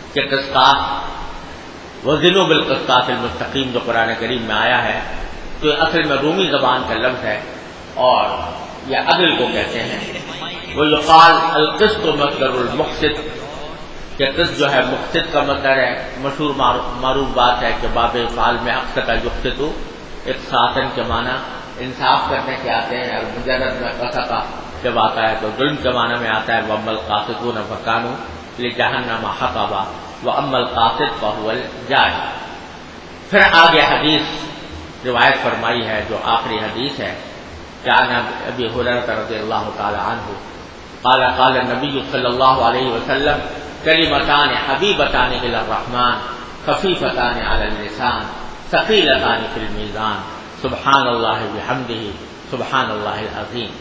کہ قسطاس وزنوا بالقسطاس المستقیم جو قرآن کریم میں آیا ہے تو اصل میں رومی زبان کا لفظ ہے اور یہ عدل کو کہتے ہیں. وہ یقال القسط مصدر المقسط کہ قسط جو ہے مقسط کا مصدر ہے. مشہور معروف بات ہے کہ باب افعال میں اقسط یقسط اقساطاً کے معنی انصاف کرنے کے آتے ہیں اور مجرد میں قسط جب آتا ہے تو ظلم کے معنی میں آتا ہے. وَأَمَّا الْقَاسِطُونَ فَكَانُوا لِجَهَنَّمَ حَطَبًا وَأَمَّا الْقَاسِطُ فَهُوَ الْجَادِ. پھر آگے حدیث روایت فرمائی ہے جو آخری حدیث ہے. كان ابی ہریرہ رضی اللہ تعالی عنہ قال قال النبی صلی اللہ علیہ وسلم کلمتان حبیبتان الی الرحمن خفیفتان علی اللسان ثقیلتان فی المیزان سبحان اللہ بحمدہ سبحان اللہ العظیم.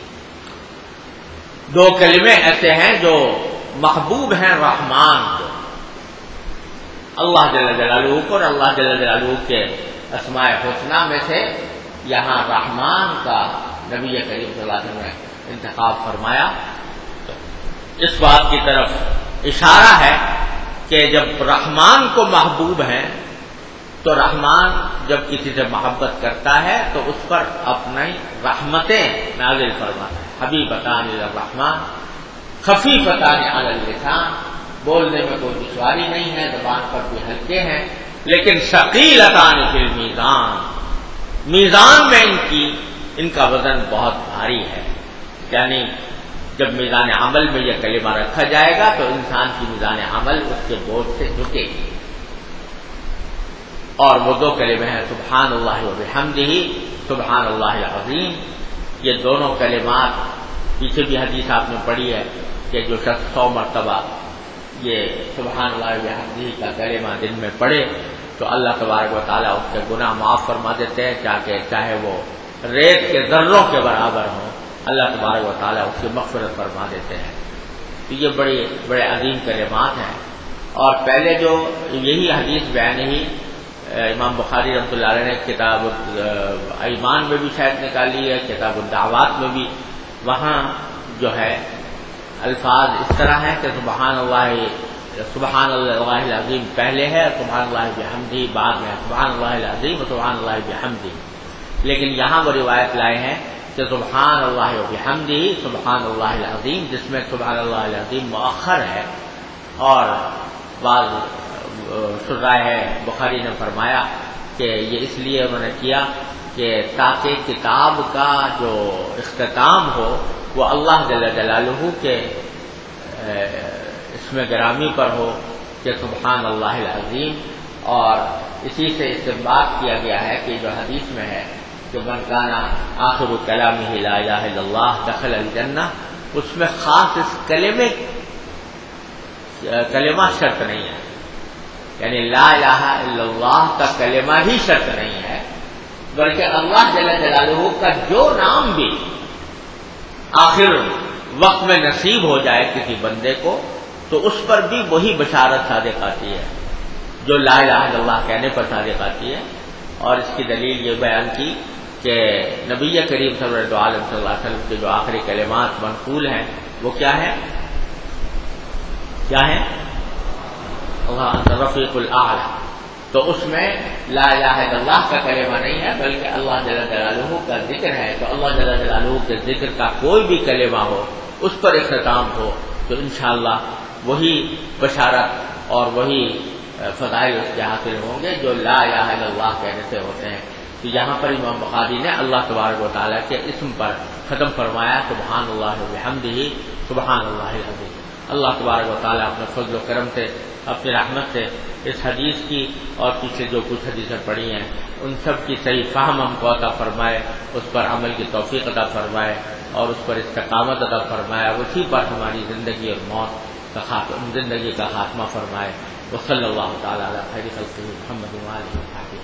دو کلمے ایسے ہیں جو محبوب ہیں رحمان کو، اللہ جل جلالہ کو، اور اللہ جل جلالہ کے اسماء حسنہ میں سے یہاں رحمان کا نبی کریم صلی اللہ علیہ وسلم نے انتخاب فرمایا. تو اس بات کی طرف اشارہ ہے کہ جب رحمان کو محبوب ہیں تو رحمان جب کسی سے محبت کرتا ہے تو اس پر اپنی رحمتیں نازل فرماتا ہے. حبیبتان الی الرحمن خفیفتان علی اللسان، بولنے میں کوئی دشواری نہیں ہے، زبان پر بھی ہلکے ہیں، لیکن ثقیلتان فی المیزان، میزان میں ان کا وزن بہت بھاری ہے. یعنی جب میزان عمل میں یہ کلمہ رکھا جائے گا تو انسان کی میزان عمل اس کے بوجھ سے جھکے گی. اور وہ دو کلمے ہیں سبحان اللہ و بحمدہ سبحان اللہ العظیم. یہ دونوں کلمات پیچھے بھی حدیث آپ نے پڑھی ہے کہ جو شخص 100 مرتبہ یہ سبحان اللہ و بحمدہ کا کلمہ دن میں پڑھے تو اللہ تبارک و تعالیٰ اس کے گناہ معاف فرما دیتے ہیں، چاہے وہ ریت کے ذروں کے برابر ہوں، اللہ تبارک و تعالیٰ اس کی مغفرت فرما دیتے ہیں. تو یہ بڑے عظیم کلمات ہیں. اور پہلے جو یہی حدیث بیان ہی امام بخاری رحمۃ اللہ علیہ نے کتاب ایمان میں بھی شاید نکالی ہے، کتاب الدعوات میں بھی. وہاں جو ہے الفاظ اس طرح ہیں کہ سبحان اللہ العظیم پہلے ہے، سبحان اللہ بحمدہ بعد میں، سبحان اللہ العظیم سبحان اللہ بحمدہ. لیکن یہاں وہ روایت لائے ہیں کہ سبحان اللہ وبحمدہ سبحان اللہ العظیم، جس میں سبحان اللہ العظیم مؤخر ہے. اور بعض شراح بخاری نے فرمایا کہ یہ اس لیے انہوں نے کیا کہ تاکہ کتاب کا جو اختتام ہو وہ اللہ جل جلالہ کے اسم گرامی پر ہو کہ سبحان اللہ العظیم. اور اسی سے استنباط کیا گیا ہے کہ جو حدیث میں ہے کہ من کان آخر کلامہ لا الہ الا اللہ دخل الجنہ، اس میں خاص اس کلمہ شرط نہیں ہے. یعنی لا الہ الا اللہ کا کلمہ ہی شرط نہیں ہے، بلکہ اللہ جل جلالہ کا جو نام بھی آخر وقت میں نصیب ہو جائے کسی بندے کو تو اس پر بھی وہی بشارت صادق آتی ہے جو لا الہ الا اللہ کہنے پر صادق آتی ہے. اور اس کی دلیل یہ بیان کی کہ نبی کریم صلی اللہ علیہ وسلم کے جو آخری کلمات منقول ہیں وہ کیا ہیں؟ اللہ رفیق الاعلی. تو اس میں لا الہ الا اللہ کا کلمہ نہیں ہے بلکہ اللہ جل جلالہ کا ذکر ہے. تو اللہ جل جلالہ کے ذکر کا کوئی بھی کلمہ ہو اس پر اختتام ہو تو انشاءاللہ وہی بشارت اور وہی فضائل اس کے حاصل ہوں گے جو لا الہ الا اللہ کہنے سے ہوتے ہیں. تو یہاں پر امام بخاری نے اللہ تبارک و تعالیٰ کے اسم پر ختم فرمایا سبحان اللہ وبحمدہ سبحان اللہ العظیم. اللہ تبارک و تعالیٰ اپنے فضل و کرم سے اپنی رحمت سے اس حدیث کی اور پیچھے جو کچھ حدیثیں پڑھی ہیں ان سب کی صحیح فہم ہم کو عطا فرمائے، اس پر عمل کی توفیق عطا فرمائے اور اس پر استقامت عطا فرمائے، اسی پر ہماری زندگی اور موت کا زندگی کا خاتمہ فرمائے. وصلی اللہ تعالی علی خیر خلقہ محمد وآلہ وصحبہ.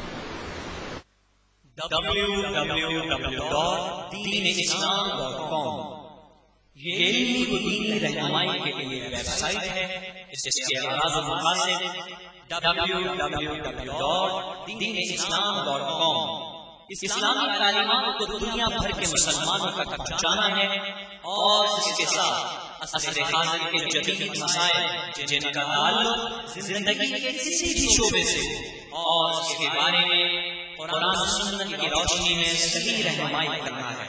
www.deenislam.com یہ علمی و دینی رہنمائی کے لیے ویب سائٹ ہے. اس کے اغراض و مقاصد www.deenislam.com اسلامی تعلیمات کو دنیا بھر کے مسلمانوں تک پہنچانا ہے اور اس کے ساتھ عصر حاضر کے جدید مسائل جن کا تعلق زندگی کے کسی بھی شعبے سے اور اس کے بارے میں قرآن و سنت کی روشنی میں صحیح رہنمائی کرنا ہے۔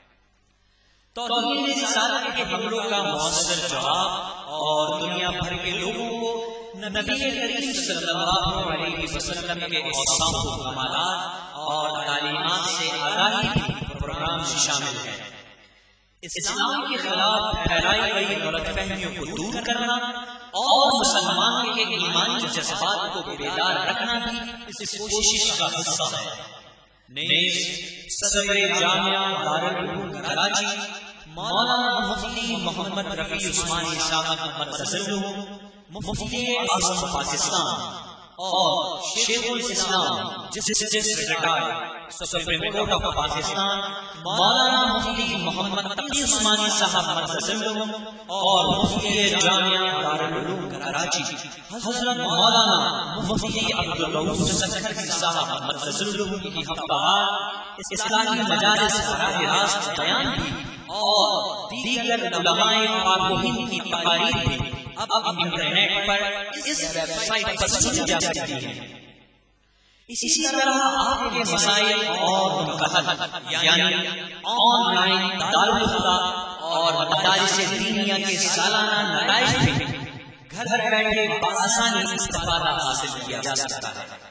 توحید رسالت کے حملوں کا مؤثر جواب اور دنیا بھر کے لوگوں کو نبی کریم صلی اللہ علیہ وسلم کے اوصاف و کمالات اور تعلیمات سے آگاہی بھی پروگرام میں شامل ہے۔ اسلام کے خلاف پھیلائی گئی غلط فہمیوں کو دور کرنا اور مسلمانوں کے ایمانی جذبات کو بیدار رکھنا بھی اس کوشش کا حصہ ہے۔ نیز صدر جامعہ دارالعلوم کراچی مولانا مفتی محمد رفیع عثمانی صاحب مرتضی مفتی اعظم پاکستان اور شیخ الاسلام justice retired supreme court of Pakistan مولانا مفتی محمد تقی عثمانی صاحب مرتضی اور مفتی جامعہ دارالعلوم کراچی حضرت مولانا مفتی عبدالرؤوف زکریا صاحب مرتضی کی ہفتہ اسلامی مجالس براہ راست بیان بھی اور دیگر علماء پاک و ہند کی تقاریر بھی اب انٹرنیٹ پر اس ویب سائٹ پر سنی جا سکتی ہے۔ اسی طرح آپ کے مسائل اور منقطع یعنی آن لائن دارالخدا اور مدارس دینیہ کے سالانہ نتائج بھی گھر بیٹھے بآسانی استفادہ حاصل کیا جا سکتا ہے۔